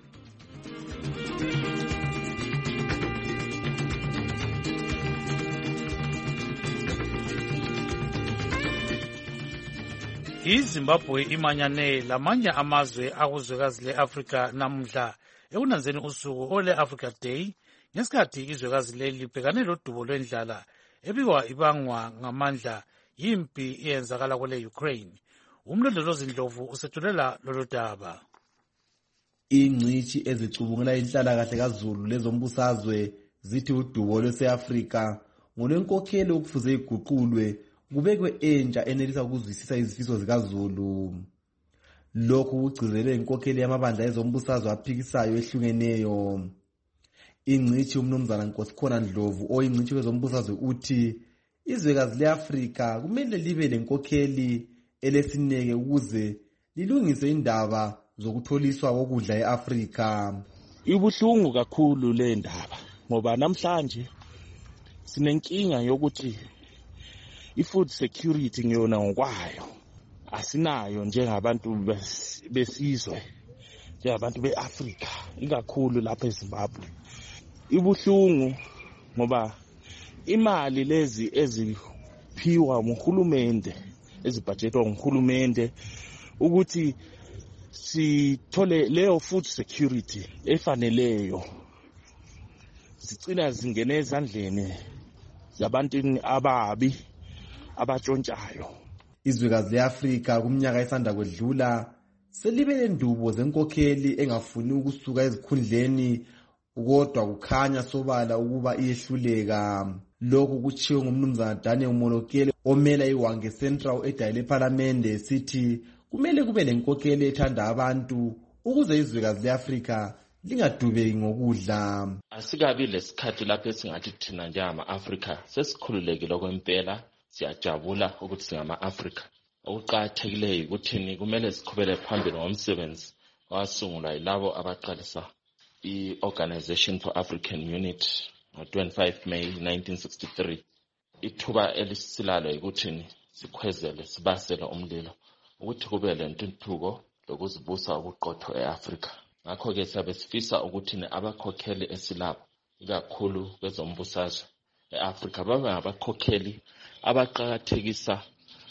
iZimbabwe imanyane lamanye amazwe akuzwekazi le-Afrika namhla ekunanzeni usuku ole-Africa Day ngesikhathi izwekazi leli libhekane lodubo lwendlala ebikwa ibangwa ngamandla yimpi eyenzakala kwele-Ukraine. Umlondolozi Ndlovu usethulela lolu daba. Ingcitshi ezicubungela inhlalakahle kaZulu lezombusazwe zithi udubo lwase-Afrika ngolwenkokheli okufuze iguqulwe kubekwe entsha enelisa ukuzwisisa izifiso zikaZulu. Lokhu kugcizelwe inkokheli yamabandla ezombusazwe aphikisayo ehlukeneyo. Ingcitshi umnumzana Nkosikhona Ndlovu oyingcitshi wezombusazwe uthi izwekazi le-Afrika kumele libe lenkokheli elesineke ukuze lilungise indaba zokutholiswa kokudla e-Afrika. Ibuhlungu kakhulu le ndaba ngoba namhlanje sinenkinga yokuthi i-food security ngiyona ngokwayo asinayo njengabantu besizwe, njengabantu be-Afrika, ikakhulu lapha eZimbabwe. Ibuhlungu ngoba imali lezi eziphiwa nguhulumende, ezibhajetwa nguhulumende ukuthi sithole leyo food security efaneleyo, zicina zingene ezandleni zabantu ababi abatshontshayo. Izwekazi le-Afrika kumnyaka esanda kwedlula selibe lendubo zenkokheli engafuni ukusuka ezikhundleni kodwa kukhanya sobala ukuba iyehluleka. Lokhu kutshiwo ngumnumzana Daniel Molokele omela iWange Central edayile eParliament sithi kumele kube lenkokheli ethanda abantu ukuze izwekazi le-Afrika lingadubeki ngokudla. Asikabi lesikhathi lapho esingathi thina njengama-Afrika sesikhululekile okwempela, siyajabula ukuthi singama-Afrika. Okuqakathekileyo ukuthini kumele siqhubele phambili ngomsebenzi wasungulwa yilabo abaqalisa i-Organization for African Unity ngo-twenty-five May nineteen sixty-three. Ithuba elisisilale ukuthini sikhwezele sibasele umlilo ukuthi kube lentuthuko lokuzibusa ubuqotho e-Afrika. ngakho-ke siyabe sifisa ukuthi abakhokheli esilapho ikakhulu kwezombusazwe e-Afrika babe ngabakhokheli abaqakathekisa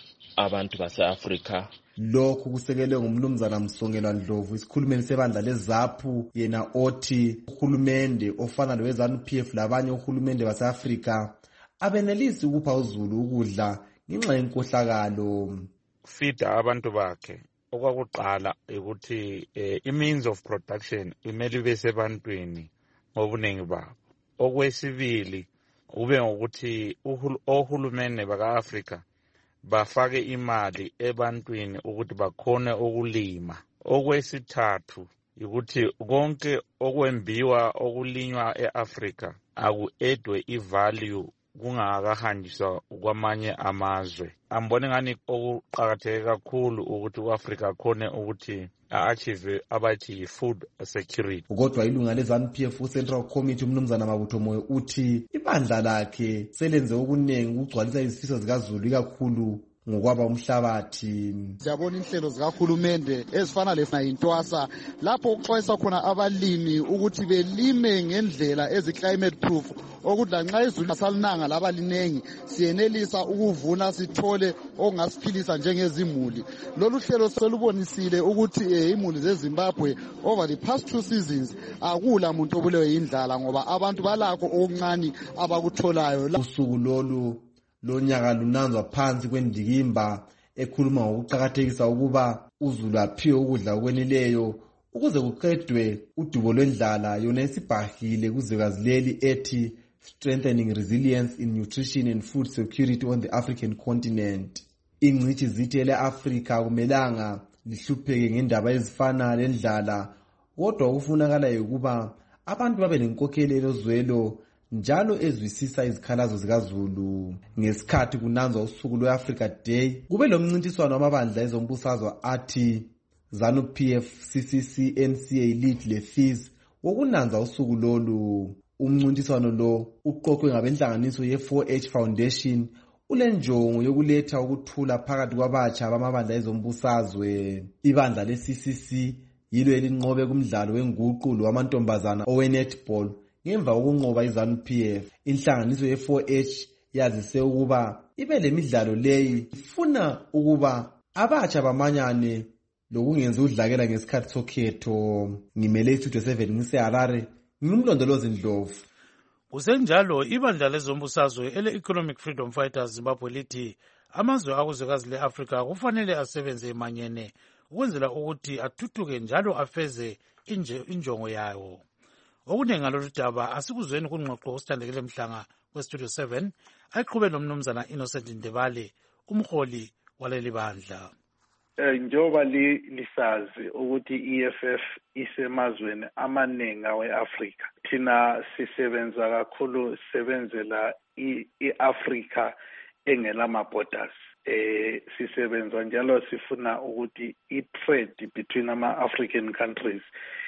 abantu base-Afrika. Lokhu kusekelwe ngumnumzana Msongelwa Ndlovu, isikhulumeli sebandla leZAPU, yena othi uhulumende ofana lowe-ZANU-P F labanye uhulumende base-Afrika abenelisi ukupha uZulu ukudla ngenxa yenkohlakalo. Fida abantu bakhe okwakuqala ukuthi eh, i-means of production imele ibe sebantwini ngobuningi babo. Okwesibili ube ngokuthi ohulumende baka-Afrika bafake imali ebantwini ukuthi bakhone ukulima. Okwesithathu ukuthi konke okwembiwa okulinywa e-Afrika aku-edwe i-value kungakahanjiswa kwamanye amazwe. Ambone ngani okuqakatheke kakhulu ukuthi u-Afrika khone ukuthi a-achieve abathi food security. Kodwa ilunga le-ZANU-P F uCentral Committee umnumzana Mabutho Moyo uthi ibandla lakhe selenze okuningi ukugcwalisa izifiso zikaZulu ikakhulu ngokwaba umhlabathi. Siyabona inhlelo zikahulumende ezifana lefana intwasa lapho ukuxwayisa khona abalimi ukuthi belime ngendlela ezi-climate proof okuthi lanxa izulu asalinanga laba linengi siyenelisa ukuvuna sithole okungasiphilisa njengezimuli. Lolu hlelo solubonisile ukuthi imuli zeZimbabwe over the past two seasons akula muntu obulewe indlala ngoba abantu balakho okuncane abakutholayo. Usuku lolu lonyaka lunanzwa phansi kwendikimba ekhuluma ngokuqakathekisa ukuba uZulu aphiwe ukudla okweneleyo ukuze kuqedwe udubo lwendlala yona esibhahile kuzwekazi leli ethi strengthening resilience in nutrition and food security on the African continent. Ingcithi zithi ele-Afrika kumelanga lihlupheke ngendaba ezifana lendlala, kodwa ukufunakala ukuba abantu babe nenkokheli elozwelo njalo ezwisisa izikhalazo zikaZulu. Ngesikhathi kunanzwa usuku lwe-Africa Day kube lo mncintiswano wamabandla ezombusazwe athi ZANU-P F, C C C, N C A, Lead le-Fizz wokunanza usuku lolu. Umncintiswano lo uqoqwe ngabenhlanganiso ye-four H Foundation ulenjongo yokuletha ukuthula phakathi kwabatsha bamabandla ezombusazwe. Ibandla le-C C C yilo elinqobe kumdlalo wenguqu lowamantombazana owe-netball ngemva kokunqoba i-ZANU-P F. Inhlanganiso ye-four H yazise ukuba ibe lemidlalo leyi ifuna ukuba abatsha bamanyane lokungenza udlakela ngesikhathi sokhetho. Ngimele istudio seven ngise-Harare, ngimlondolozi Ndlovu. Kusenjalo ibandla lezombusazwe ele-Economic Freedom Fighters Zimbabwe lithi amazwe akuzwekazi le-Afrika kufanele asebenze emanyene ukwenzela ukuthi athuthuke njalo afeze injongo yawo. Okuningi ngalolu daba asikuzweni kungxoxo usithandekile Mhlanga kwestudio seven ayiqhube nomnumzana Innocent Ndebale, umholi waleli bandla. Njoba lisazi ukuthi i-E F F isemazweni amaningi awe-Afrika, thina sisebenza kakhulu sisebenzela i-Afrika engelama-borders. Eh sisebenza njalo sifuna ukuthi i-trade between ama-African countries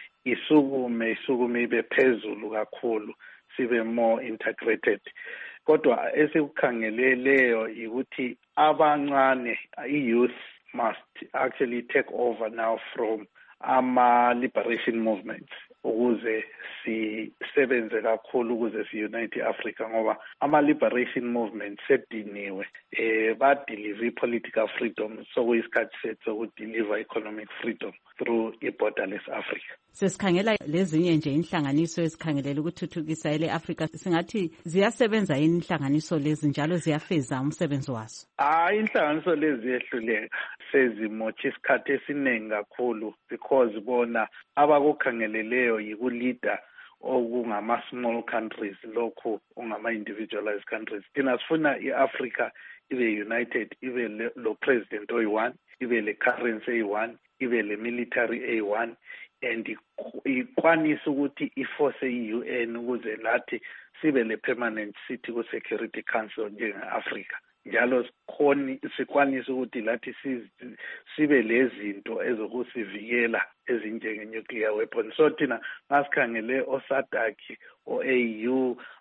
isukume isukume ibe phezulu kakhulu, sibe more integrated. Kodwa esikukhangeleleyo ukuthi abancane, i-youth must actually take over now from ama-liberation movements ukuze sisebenze kakhulu ukuze si-unite i-Africa ngoba ama-liberation movements sediniwe eh badeliver i-political freedom sokuyisikhathi sethu sokudeliver economic freedom through i-borderless Africa. Sesikhangela lezinye nje inhlanganiso ezikhangelela ukuthuthukisa ele-Afrika, singathi ziyasebenza yini inhlanganiso lezi njalo ziyafeza umsebenzi wazo? Ah, inhlanganiso lezi ziyehluleka sezimotsha isikhathi esiningi kakhulu because bona abakukhangeleleyo yikulida okungama-small countries lokhu ongama-individualized countries. Thina sifuna i-Africa ibe united, ibe lo president oyi-one, ibe le currency eyi-one, ibe le military eyi-one, and ikwanisa ukuthi iforce i-U N ukuze lathi sibe le permanent seat ku-Security Council njenge-Afrika. Njalo sikhoni sikwanisa ukuthi lathi sibe lezinto ezokusivikela ezinjenge nuclear weapons. So thina ngasikhangele oSADC, o-A U,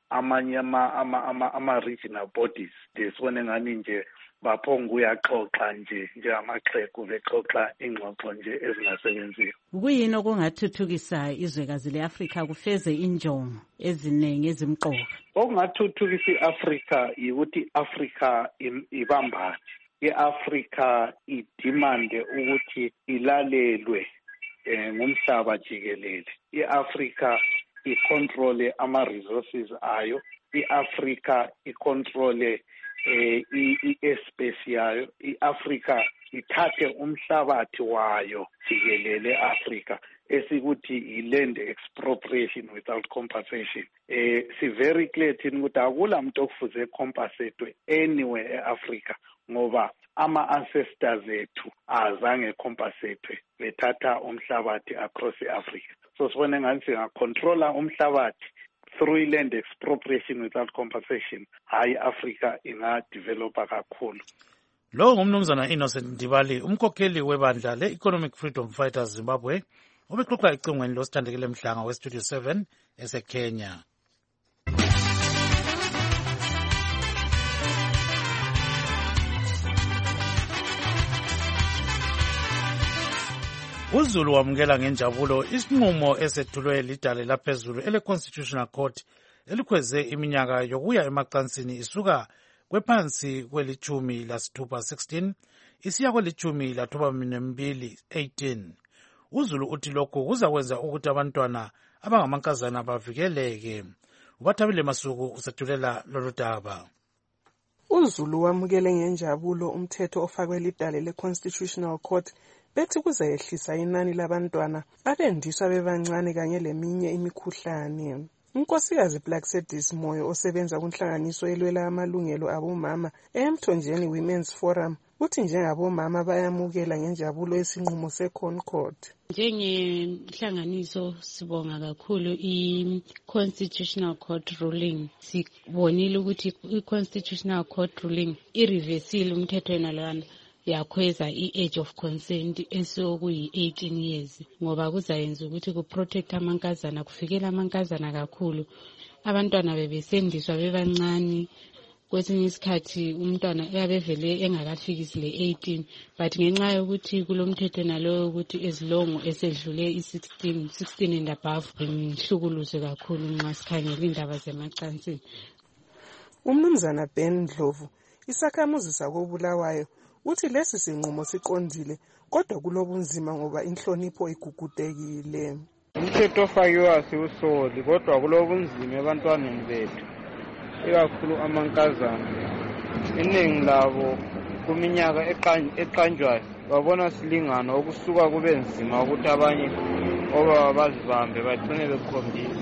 amanye ama-regional bodies sibone ngani nje baphonga uyaxoxa nje njengamaxhegu bexoxa ingxoxo nje ezingasebenziyo. Kuyini okungathuthukisa izwekazi le-Afrika kufeze injongo eziningi ezimqoka? Okungathuthukisa i-Afrika yikuthi i-Afrika ibambane. I-Afrika idimande ukuthi ilalelwe ngumhlaba jikelele. I-Afrika icontrole ama-resources ayo. I-Afrika icontrole i-space yayo. I-Afrika ithathe umhlabathi wayo jikelele Afrika esikuthi i-land expropriation without compensation. Eh si very clear thini ukuthi akula muntu okufuze compensate anywhere eAfrica ngoba ama ancestors ethu azange compensate bethatha umhlabathi across eAfrica. So sibone ngani singacontrola umhlabathi through land expropriation without compensation, hayi Africa ingadevelopa kakhulu. Lo ngumnumzana Innocent Ndibali, umkhokheli webandla le-Economic Freedom Fighters Zimbabwe, obexoxa ecingweni losithandekile Mhlanga we-Studio seven eseKenya. UZulu wamukela ngenjabulo isinqumo esethulwe lidale laphezulu ele-Constitutional Court elikhweze iminyaka yokuya emacansini isuka kwephansi kwelichumi lasithupha sixteen isiya kwelichumi lathoba mbili eighteen. UZulu uthi lokhu kuzakwenza ukuthi abantwana abangamankazana bavikeleke. Ubathabile Masuku usethulela lolu daba. UZulu wamukele ngenjabulo umthetho ofakwe lidale le-Constitutional Court bethi kuzayehlisa inani labantwana abendiswa bebancane kanye leminye imikhuhlane. Unkosikazi Blacksedis Moyo osebenza kunhlanganiso elwela amalungelo abomama eMthonjeni Women's Forum uthi njengabomama bayamukela ngenjabulo esinqumo seConcord. Njengenhlanganiso sibonga kakhulu i-Constitutional Court ruling. Sibonile ukuthi i-Constitutional Court ruling ireversile umthetho enalwana yakhweza i-age of consent esokuyi-eighteen years ngoba kuzayenza ukuthi kuprotect amankazana, kufikela amankazana kakhulu. Abantwana bebesendiswa bebancane, kwesinye isikhathi umntwana uyabevele engakafikisi le eighteen, but ngenxa yokuthi kulomthetho nalowo ukuthi as long esedlule i-sixteen sixteen and above imhlukuluze kakhulu nxa sikhangela indaba zemacansini. Umnumzana Ben Ndlovu isakhamuzi sakobulawayo uthi lesi sinqumo siqondile kodwa kulobunzima ngoba inhlonipho igugudekile. Umthetho ofakiwa siwusoli kodwa kulobunzima ebantwaneni bethu, ikakhulu amankazana. Iningi labo kuminyaka eqanjwayo babona silingana okusuka kube nzima ukuthi abanye obaba bazibambe bagcine bekhombisa.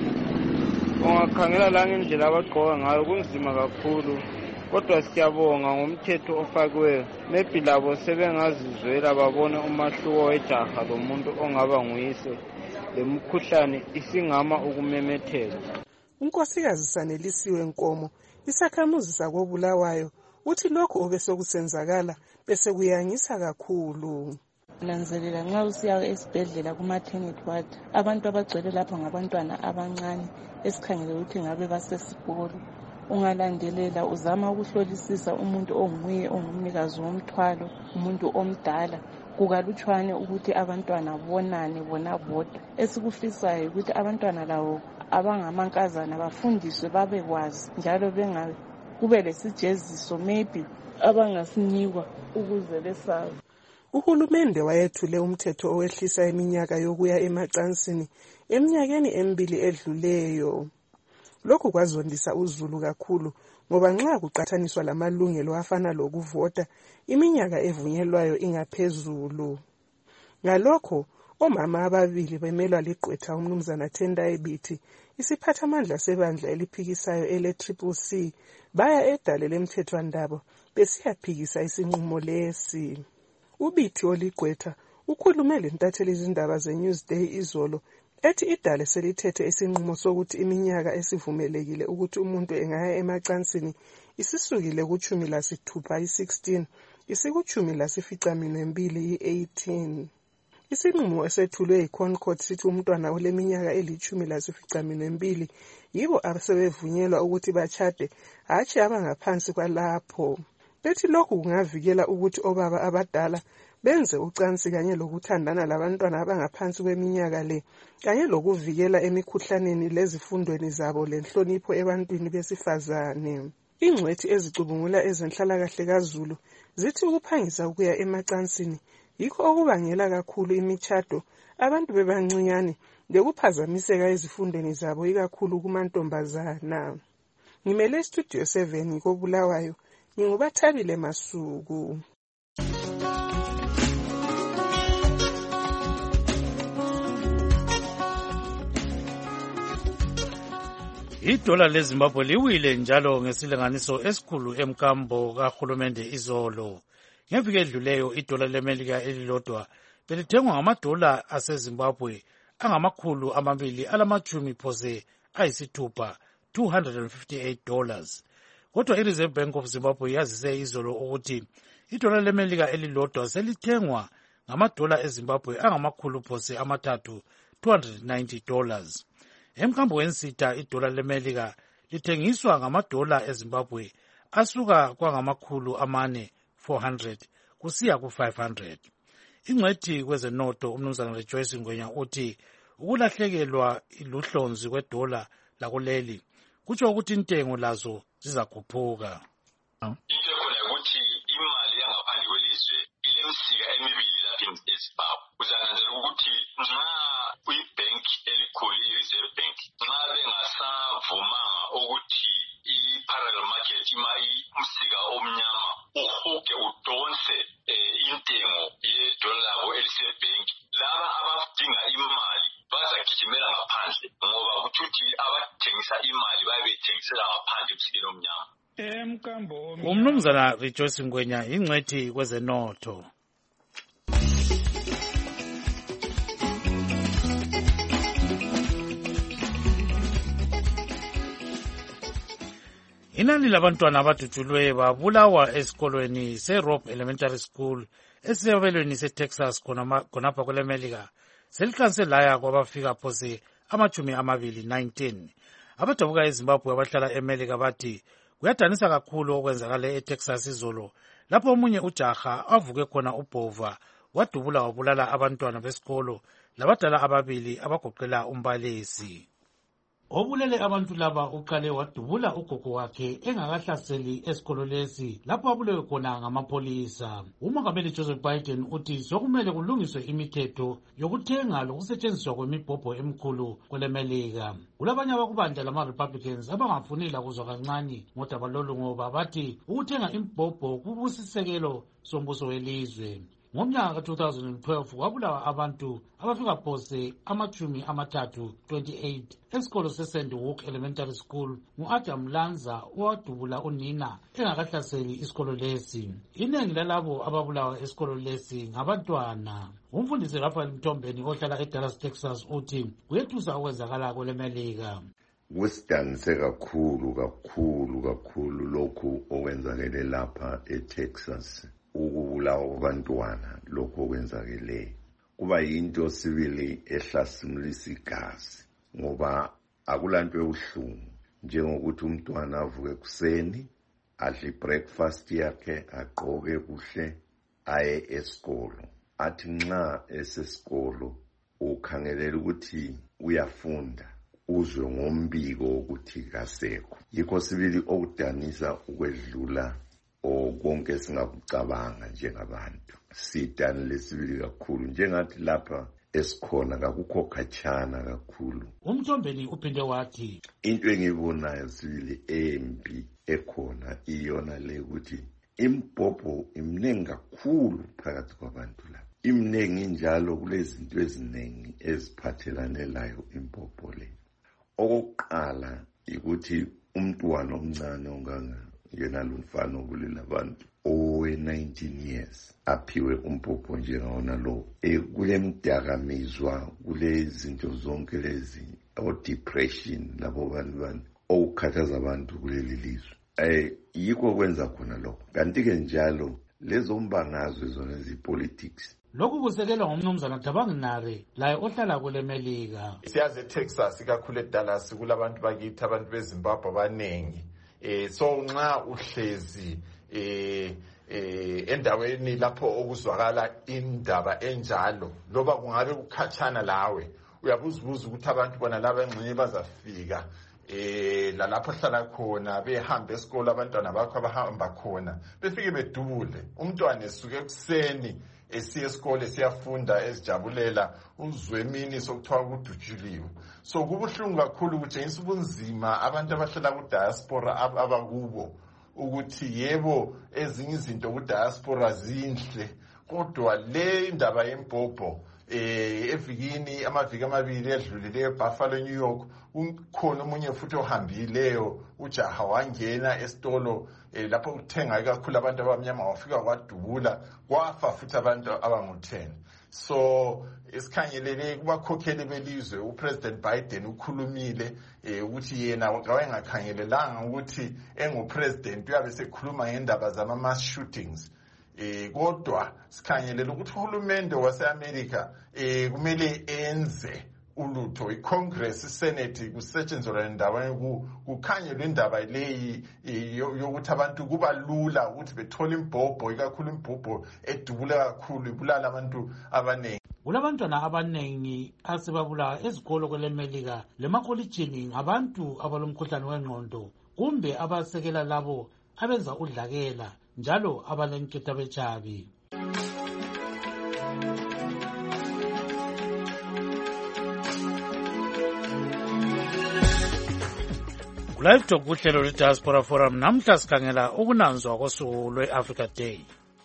Ungakhangela la ngendlela abagqoka ngayo kunzima kakhulu. Kodwa siyabonga ngomthetho ofakiweyo. Maybe labo sebengazizwela babone umahluko wejaha lomuntu ongaba nguyise lemkhuhlane isingama ukumemetheka. Unkosikazi Sanelisiwe Nkomo isakhamuzi sakobulawayo uthi lokho obesokusenzakala bese kuyangisa kakhulu. Nanzelela nxa usiya esibhedlela kuma-maternity ward abantu abagcwele lapha ngabantwana abancane esikhangele ukuthi ngabe basesikolo. Ungalandelela uzama ukuhlolisisa umuntu onguye ongumnikazi womthwalo, umuntu omdala, kukalutshwane ukuthi abantwana bonane bona bodwa. Esikufisayo ukuthi abantwana lawo abangamankazana bafundiswe babekwazi njalo bengabe kube lesijeziso maybe abangasinikwa ukuze besazi. Uhulumende wayethule umthetho owehlisa iminyaka yokuya emacansini eminyakeni emibili edluleyo. Lokhu kwazondisa uZulu kakhulu ngoba nxa kuqathaniswa lamalungelo afana lokuvota iminyaka evunyelwayo ingaphezulu. Ngalokho omama ababili bemelwa ligqwetha umnumzana Tendai Biti isiphathamandla sebandla eliphikisayo ele-Triple C baya edale lemthethwandaba besiyaphikisa isinqumo lesi. Ubithi oligqwetha ukhulume lentatheli izindaba zeNewsday izolo ethi idale selithethe isinqumo sokuthi iminyaka esivumelekile ukuthi umuntu engaya emacansini isisukile kuchumi lasithupha i-sixteen isikuchumi lasificaminwembili i-eighteen. Isinqumo esethulwe yiConcord sithi umntwana oleminyaka elithumi lasificaminwembili yibo asebevunyelwa ukuthi bachade, hatshi abangaphansi kwalapho. Bethi lokhu kungavikela ukuthi obaba abadala benze ucansi kanye lokuthandana labantwana abangaphansi kweminyaka le, kanye lokuvikela emikhuhlaneni lezifundweni zabo lenhlonipho ebantwini besifazane. Ingcwethi ezicubungula ezenhlalakahle kaZulu zithi ukuphangisa ukuya emacansini yikho okubangela kakhulu imishado abantu bebancinyane lokuphazamiseka ezifundweni zabo ikakhulu kumantombazana. Ngimele Studio seven ngikobulawayo, ngingubathabile Masuku. Idola leZimbabwe liwile njalo ngesilinganiso esikhulu emkambo kahulumende izolo. Ngeviki edluleyo idola leMelika elilodwa belithengwa ngamadola aseZimbabwe angamakhulu amabili alamachumi phose ayisithupha two hundred fifty-eight dollars. Kodwa iReserve Bank of Zimbabwe yazise izolo ukuthi idola leMelika elilodwa selithengwa ngamadola eZimbabwe angamakhulu phose amathathu two hundred ninety dollars. Emkambo wensitha idola leMelika lithengiswa ngamadola eZimbabwe asuka kwangamakhulu amane four hundred kusiya ku five hundred. Ingcwethi kwezenotho umnumzana Rejoice Ngwenya uthi ukulahlekelwa iluhlonzi kwedola lakuleli kutsho ukuthi intengo lazo zizakhuphuka. Into khona ukuthi imali yangaphandle kwelizwe ilemsika emibili lapha eZimbabwe. Uzananzela ukuthi nxa kwi-bank elikhulu i-Reserve Bank nxa bengasavumanga ukuthi i-parallel market ima umsika omnyama uhuge udonse intengo yedola labo elisebhenki, laba abadinga imali bazagijimela ngaphandle ngoba kuthuthi abathengisa imali babethengisela ngaphandle emsikeni omnyama. Umnumzana Rejoice Ngwenya ingcwethi kwezenotho. Inani labantwana abadutshulwe babulawa esikolweni seRope Elementary School esisebelweni seTexas khonapha kweleMelika selikhanse laya kwabafika phose amachumi amabili nineteen. Abadabuka eZimbabwe abahlala eMelika bathi kuyadanisa kakhulu okwenzakale eTexas izolo lapho omunye ujaha avuke khona ubhova wadubula wabulala abantwana besikolo labadala ababili abagoqela umbalisi. Obulele abantu laba uqale wadubula ugogo wakhe engakahlaseli esikolo lesi lapho abulewe khona ngamapholisa. Umongameli Joseph Biden uthi sokumele kulungiswe imithetho yokuthenga lokusetshenziswa kwemibhobho emikhulu kweleMelika. Kulabanye abakubandla lama-Republicans abangafunila kuzwa kancane ngodaba lolu ngoba bathi ukuthenga imibhobho kubusisekelo sombuso welizwe. Ngomnyaka ka two thousand twelve kwabulawa abantu abafika phose amachumi amathathu twenty-eight esikolo seSandhoek Elementary School ngu-Adam Lanza owadubula unina engakahlaseli isikolo lesi. Iningi lalabo ababulawa esikolo lesi ngabantwana. Umfundisi Raphael Mtombeni ohlala eDallas, Texas uthi kuyethusa okwenzakala kweleMelika. Kusidanise kakhulu kakhulu kakhulu lokhu okwenzakele lapha eTexas. Ukubulawa kwabantwana lokho okwenzakele kuba yinto sibili ehlasimulisa igazi ngoba akulanto ebuhlungu njengokuthi umntwana avuke kuseni adle breakfast yakhe agqoke kuhle aye esikolo athi nxa esesikolo ukhangelela ukuthi uyafunda uzwe ngombiko ukuthi kasekho. Yikho sibili okudanisa ukwedlula okonke singakucabanga njengabantu. Sidani lesibili kakhulu njengathi lapha esikhona kakukho khatshana kakhulu. Umthombeni uphinde wathi into engibonayo sibili embi ekhona iyona le ukuthi imbhobho imningi kakhulu phakathi kwabantu la. Imningi njalo kulezinto eziningi eziphathelane layo imbhobho le. Okokuqala ukuthi umntwana omncane onganga yena lumfana obulela abantu owe nineteen years aphiwe umbhobho njengawona lo. E kule mdakamizwa kule zinto zonke lezi o depression labo bantu okukhathaza abantu kuleli lizwe. Eh yikho kwenza khona lokho. Kanti ke njalo lezo mbangazwe zona ezi politics lokhu kusekelwa ngumnumzana Dabanginare laye ohlala kule Melika. Siyazi eTexas ikakhulu eDallas kulabantu bakithi abantu beZimbabwe abanengi. Eh so nxa uhlezi eh eh endaweni lapho okuzwakala indaba enjalo loba kungabe ukhatshana lawe uyabuzibuza ukuthi abantu bona laba engxenye bazafika eh la lapho hlala khona behamba esikole abantwana bakho abahamba khona befike bedubule umntwana esuke ekuseni esiye esikole siyafunda esijabulela uzwe emini sokuthiwa kudujuliwe so kubuhlungu kakhulu ukutshengisa ubunzima abantu abahlala ku diaspora abakubo ukuthi yebo ezinye izinto ku diaspora zinhle kodwa le indaba yembhobho eh evikini amaviki amabili edlulileyo eBuffalo New York ukhona umunye futhi ohambileyo ujaha wangena esitolo lapho kuthenga kakhulu abantu abamnyama wafika kwadubula kwafa futhi abantu abangu ten. So isikhangelele kubakhokheli belizwe uPresident Biden ukhulumile ukuthi yena wayengakhangelelanga ukuthi engupresident uyabe sekhuluma ngendaba zama mass shootings. Eh kodwa sikhangelela ukuthi uhulumende waseAmerica eh kumele enze ulutho iCongress iSenate kusetshenziswa indaba kukhangelwe indaba leyi yokuthi abantu kuba lula ukuthi bethola imbhobho ikakhulu imbhobho edubula kakhulu ibulala abantu abanengi. Kulabantwana abanengi asebabulawa ezikolo kweleMelika lemakolitshini ngabantu abalomkhuhlane wengqondo kumbe abasekela labo abenza udlakela njalo abalenketha bechabi. Live talk kuhlelo lwe-Diaspora Forum namhla sikhangela ukunanzwa kosuku lwe-Africa Day.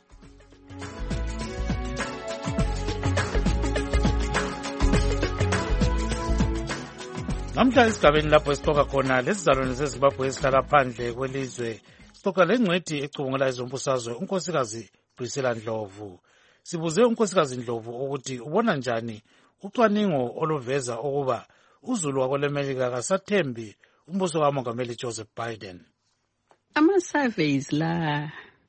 Namhla esigabeni lapho esixoxa khona lesizalwane zeZimbabwe ezihlala phandle kwelizwe sixoxa lengcwethi ecubungula ezombusazwe unkosikazi Priscilla Ndlovu. Sibuze unkosikazi Ndlovu ukuthi ubona njani ucwaningo oluveza ukuba uzulu wakweleMelika kasathembi umbuso kaMongameli Joseph Biden. Ama-surveys la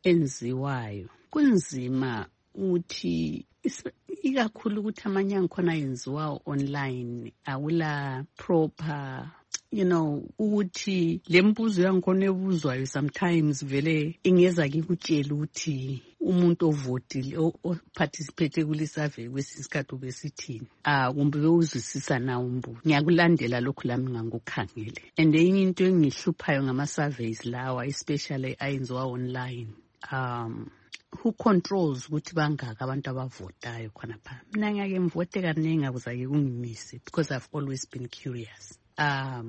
enziwayo kunzima ukuthi ikakhulu ukuthi amanye angikhona yenziwayo online awula proper you know ukuthi lembuzo yangikhona ebuzwayo sometimes vele ingeza kikutshela ukuthi umuntu ovotile oparticipate kule survey kwesisikhathi ubesithini ah kumbe bewuzwisisa na umbuzo ngiyakulandela lokho lami ngangokhangele and enye into engihluphayo ngama surveys lawa especially ayenziwa online um who controls ukuthi bangaka abantu abavotayo khona pha mina ngiyake ngivote kaningi akuzake kungimise because I've always been curious. um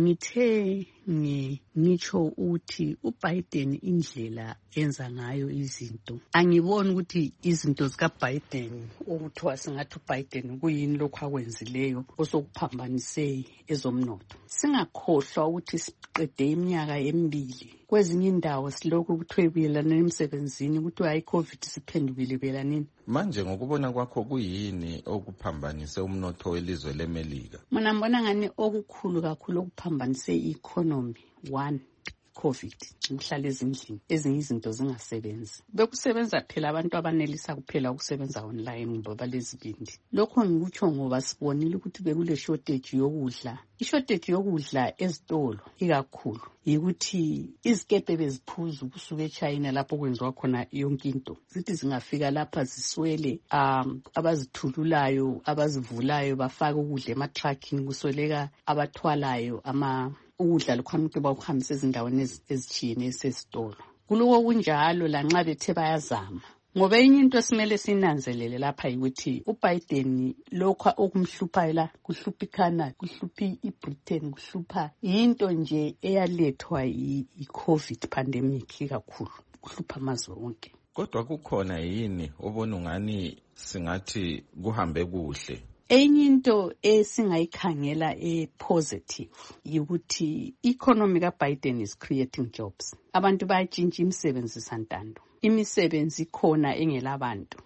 ngithe ngitsho ukuthi uBiden indlela enza ngayo izinto angiboni ukuthi izinto zika Biden okuthiwa singathi uBiden kuyini lokho akwenzileyo osokuphambanise ezomnotho singakhohlwa ukuthi siqede iminyaka emibili kwezinye indawo silokhu kuthwebelana emsebenzini ukuthi hayi COVID siphendukile belanini manje ngokubona kwakho kuyini okuphambanise umnotho welizwe leMelika? Mina ngibona ngani okukhulu kakhulu okuphambanise economy one COVID umhlala ezindlini ezinye izinto zingasebenzi bekusebenza phela abantu abanelisa kuphela ukusebenza online ngoba lezibindi lokho ngikutsho ngoba sibonile ukuthi bekule shortage yokudla ishortage yokudla ezitolo ikakhulu yikuthi izikepe beziphuzu kusuka eChina lapho kwenziwa khona yonke into zithi zingafika lapha ziswele um abazithululayo abazivulayo bafaka ukudla ema-trucking kusweleka abathwalayo ama ukudla lokho bawuhambisa ezindaweni ezithiyene esesitolo kuloko kunjalo lanxa bethe bayazama ngoba enye into esimele sinanzelele lapha ukuthi uBiden lokho okumhluphayo la kuhlupha iCanada kuhlupha iBritain kuhlupha into nje eyalethwa iCovid pandemic kakhulu kuhlupha amazwe wonke. Kodwa kukhona yini obona ungani singathi kuhambe kuhle? Enye into esingayikhangela e-positive yikuthi economy kaBiden is creating jobs. Abantu bayatshintsha imisebenzi santando. Imisebenzi ikhona engelabantu.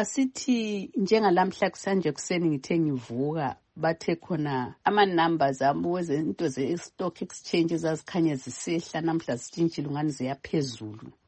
Asithi njengalamhla kusanje kuseni ngithe ngivuka bathe khona ama numbers abo wezinto ze stock exchange zazikhanya zisehla namhla zitshintshile ngani ziyaphezulu.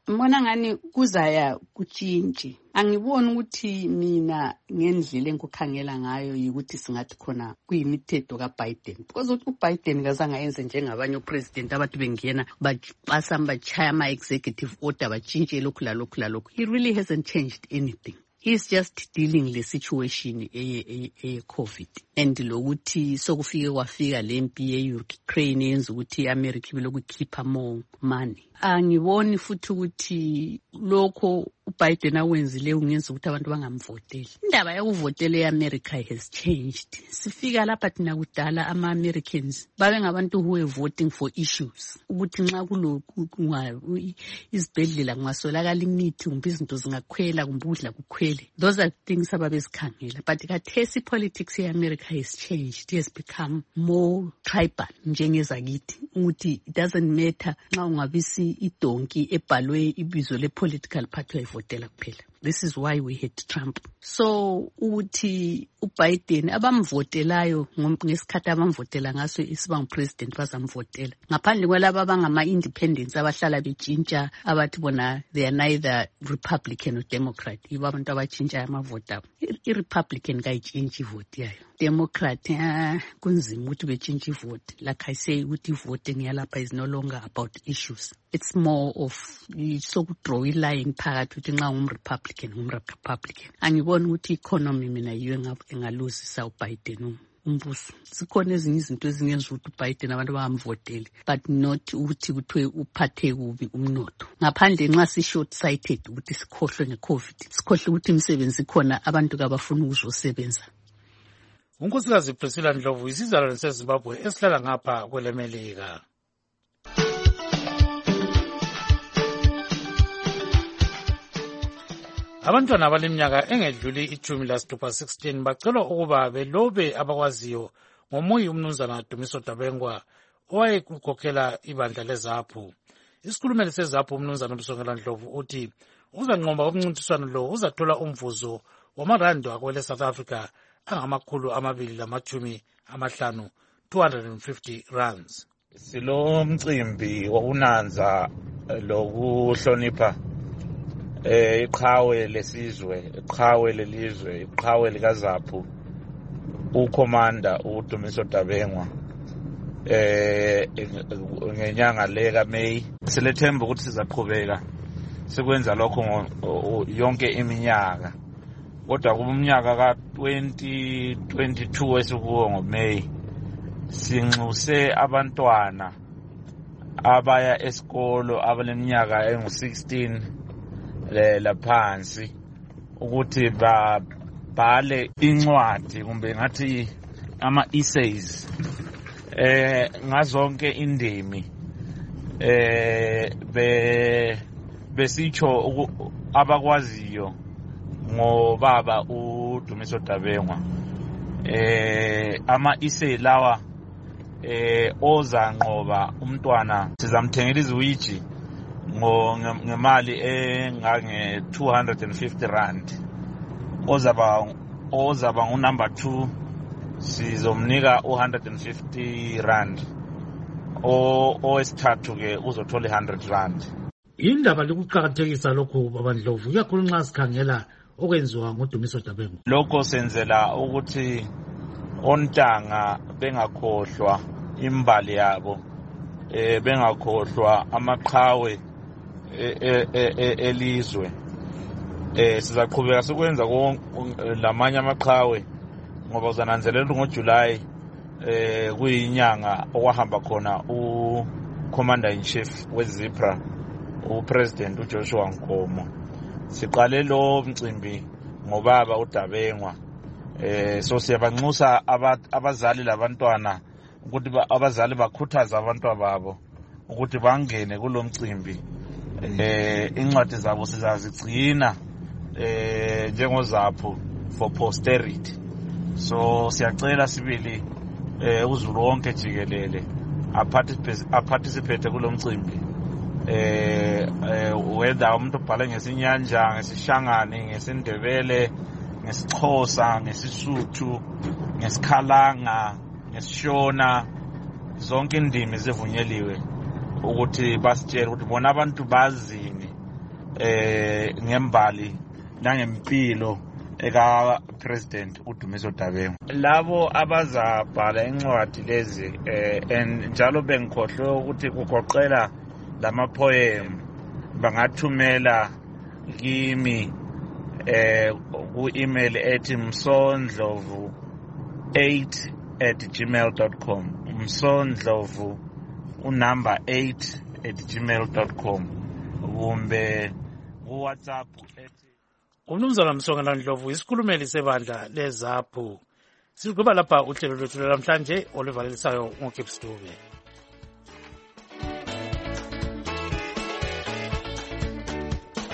Mbona ngani kuzaya kutshintshe. Angiboni ukuthi mina ngendlela engikhangela ngayo ukuthi singathi khona kuyimithetho kaBiden. Because uthi uBiden kazange ayenze njengabanye upresident abathi bengena baqasa bachaya ama executive order batshintshe lokhu la lokhu la lokhu. He really hasn't changed anything. He's just dealing the situation e e COVID and lokuthi sokufike kwafika lempi ye-Ukraine yenza ukuthi iAmerica ibelokukhipha more money. Angiboni futhi ukuthi lokho uBiden awenzile ungenza ukuthi abantu bangamvoteli. Indaba yokuvotela eAmerica has changed. Sifika lapha thina kudala ama-Americans babe ngabantu who were voting for issues. Ukuthi nxa kulokhu izibhedlela kungasolakala imithi kumbe izinto zingakhwela kumbe udla kukhwele. Those are things ababesikhangela. But khathesi politics eAmerica has changed. It has become more tribal njengezakithi. Ukuthi it doesn't matter nxa ungabisi idonki ebhalwe ibizo le-political party ayivotela kuphela. This is why we hate Trump. So uthi uBiden abamvotelayo ngesikhathi abamvotela ngaso isibangu president bazamvotela. Ngaphandle kwalabo abangama independents abahlala betshintsha abathi bona they are neither Republican or Democrat. Yibo abantu abatshintsha amavota. I-Republican kayitshintshi ivote yayo. Democrat ah kunzima ukuthi betshintshe ivote. Like I say ukuthi voting yalapha is no longer about issues. It's more of sokudraw iline phakathi ukuthi nxa ungumRepublican ngumRepublican. Angiboni ukuthi economy mina yiyo engaluzisa uBiden umbuso. Sikhona ezinye izinto ezingenza ukuthi uBiden abantu bangamvoteli but not ukuthi kuthiwe uphathe kubi umnotho. Ngaphandle nxa si short sighted ukuthi sikhohlwe ngeCovid. Sikhohle ukuthi imisebenzi khona abantu kabafuna ukuzosebenza. Unkosikazi Priscilla Ndlovu isizalwane seZimbabwe esihlala ngapha kwelemelika. Abantwana abaleminyaka engedluli ichumi lasithupha sixteen bacelwa ukuba belobe abakwaziyo ngomunye umnumzana Dumiso Dabengwa owayekukhokhela ibandla leZAPU. Isikhulumeli seZAPU umnumzana Msongela Ndlovu uthi uzanqoba umncintiswano lo uzathola umvuzo wamarandi akwele South Africa angamakhulu amabili lamachumi amahlanu two hundred fifty rands. Silo mcimbi wokunanza lokuhlonipha eh iqhawe lesizwe iqhawe lelizwe iqhawe likaZAPU uCommander uDumiso Dabengwa eh ngenyanga leka May. Silethemba ukuthi sizaqhubeka sekwenza lokho yonke iminyaka, kodwa kumnyaka ka twenty twenty-two esikuwo ngoMay sinxuse abantwana abaya esikolo abaleminyaka engu sixteen laphansi ukuthi babhale incwadi kumbe ngathi ama essays eh ngazonke indimi eh be besitsho abakwaziyo ngobaba uDumiso Dabengwa. Eh ama essay lawa eh oza nqoba umntwana sizamthengela iziwiji ngo ngemali engange two hundred fifty rand. Ozaba ozaba ngu number two sizomnika one hundred fifty rand. O owesithathu ke uzothola one hundred rand. Indaba lokuqhakathekisa lokho babandlovu ikakhulu nxa sikhangela okwenziwa ngoDumiso Dabengwa. Lokho senzela ukuthi ontanga bengakhohlwa imbali yabo, eh bengakhohlwa amaqhawe elizwe. Eh sizaqhubeka sikwenza lamanye amaqhawe ngoba uzananzelela ngoJuly eh kuyinyanga okwahamba khona uCommander in Chief weZIPRA uPresident uJoshua Nkomo. Siqale lo mcimbi ngobaba uDabengwa. Eh so siyabanxusa abazali labantwana ukuthi abazali bakhuthaza abantwana babo ukuthi bangene kulo mcimbi. Eh incwadi zabo sizazigcina eh njengoZAPU for posterity. So siyacela sibili eh uzulu wonke jikelele aparticipate kulo mcimbi. Eh whether umuntu ubhale ngesinyanja, ngesishangane, ngesindebele, ngesixhosa, ngesisuthu, ngesikhalanga, ngesishona, zonke indimi zivunyeliwe ukuthi basitshele ukuthi bona abantu bazini eh ngembali nangempilo eka president uDumiso Dabeng. Labo abazabhala incwadi lezi eh njalo bengikhohlwe ukuthi kugoqela lama poem bangathumela kimi eh ku-email ethi msondlovu eight at gmail dot com msondlovu unumber eight at gmail dot com kumbe ku-WhatsApp ethi umnumzana Msonga Ndlovu isikhulumeli sebandla lezaphu. Sigqiba lapha uhlelo lwethu namhlanje oluvalisayo ngoKipstube.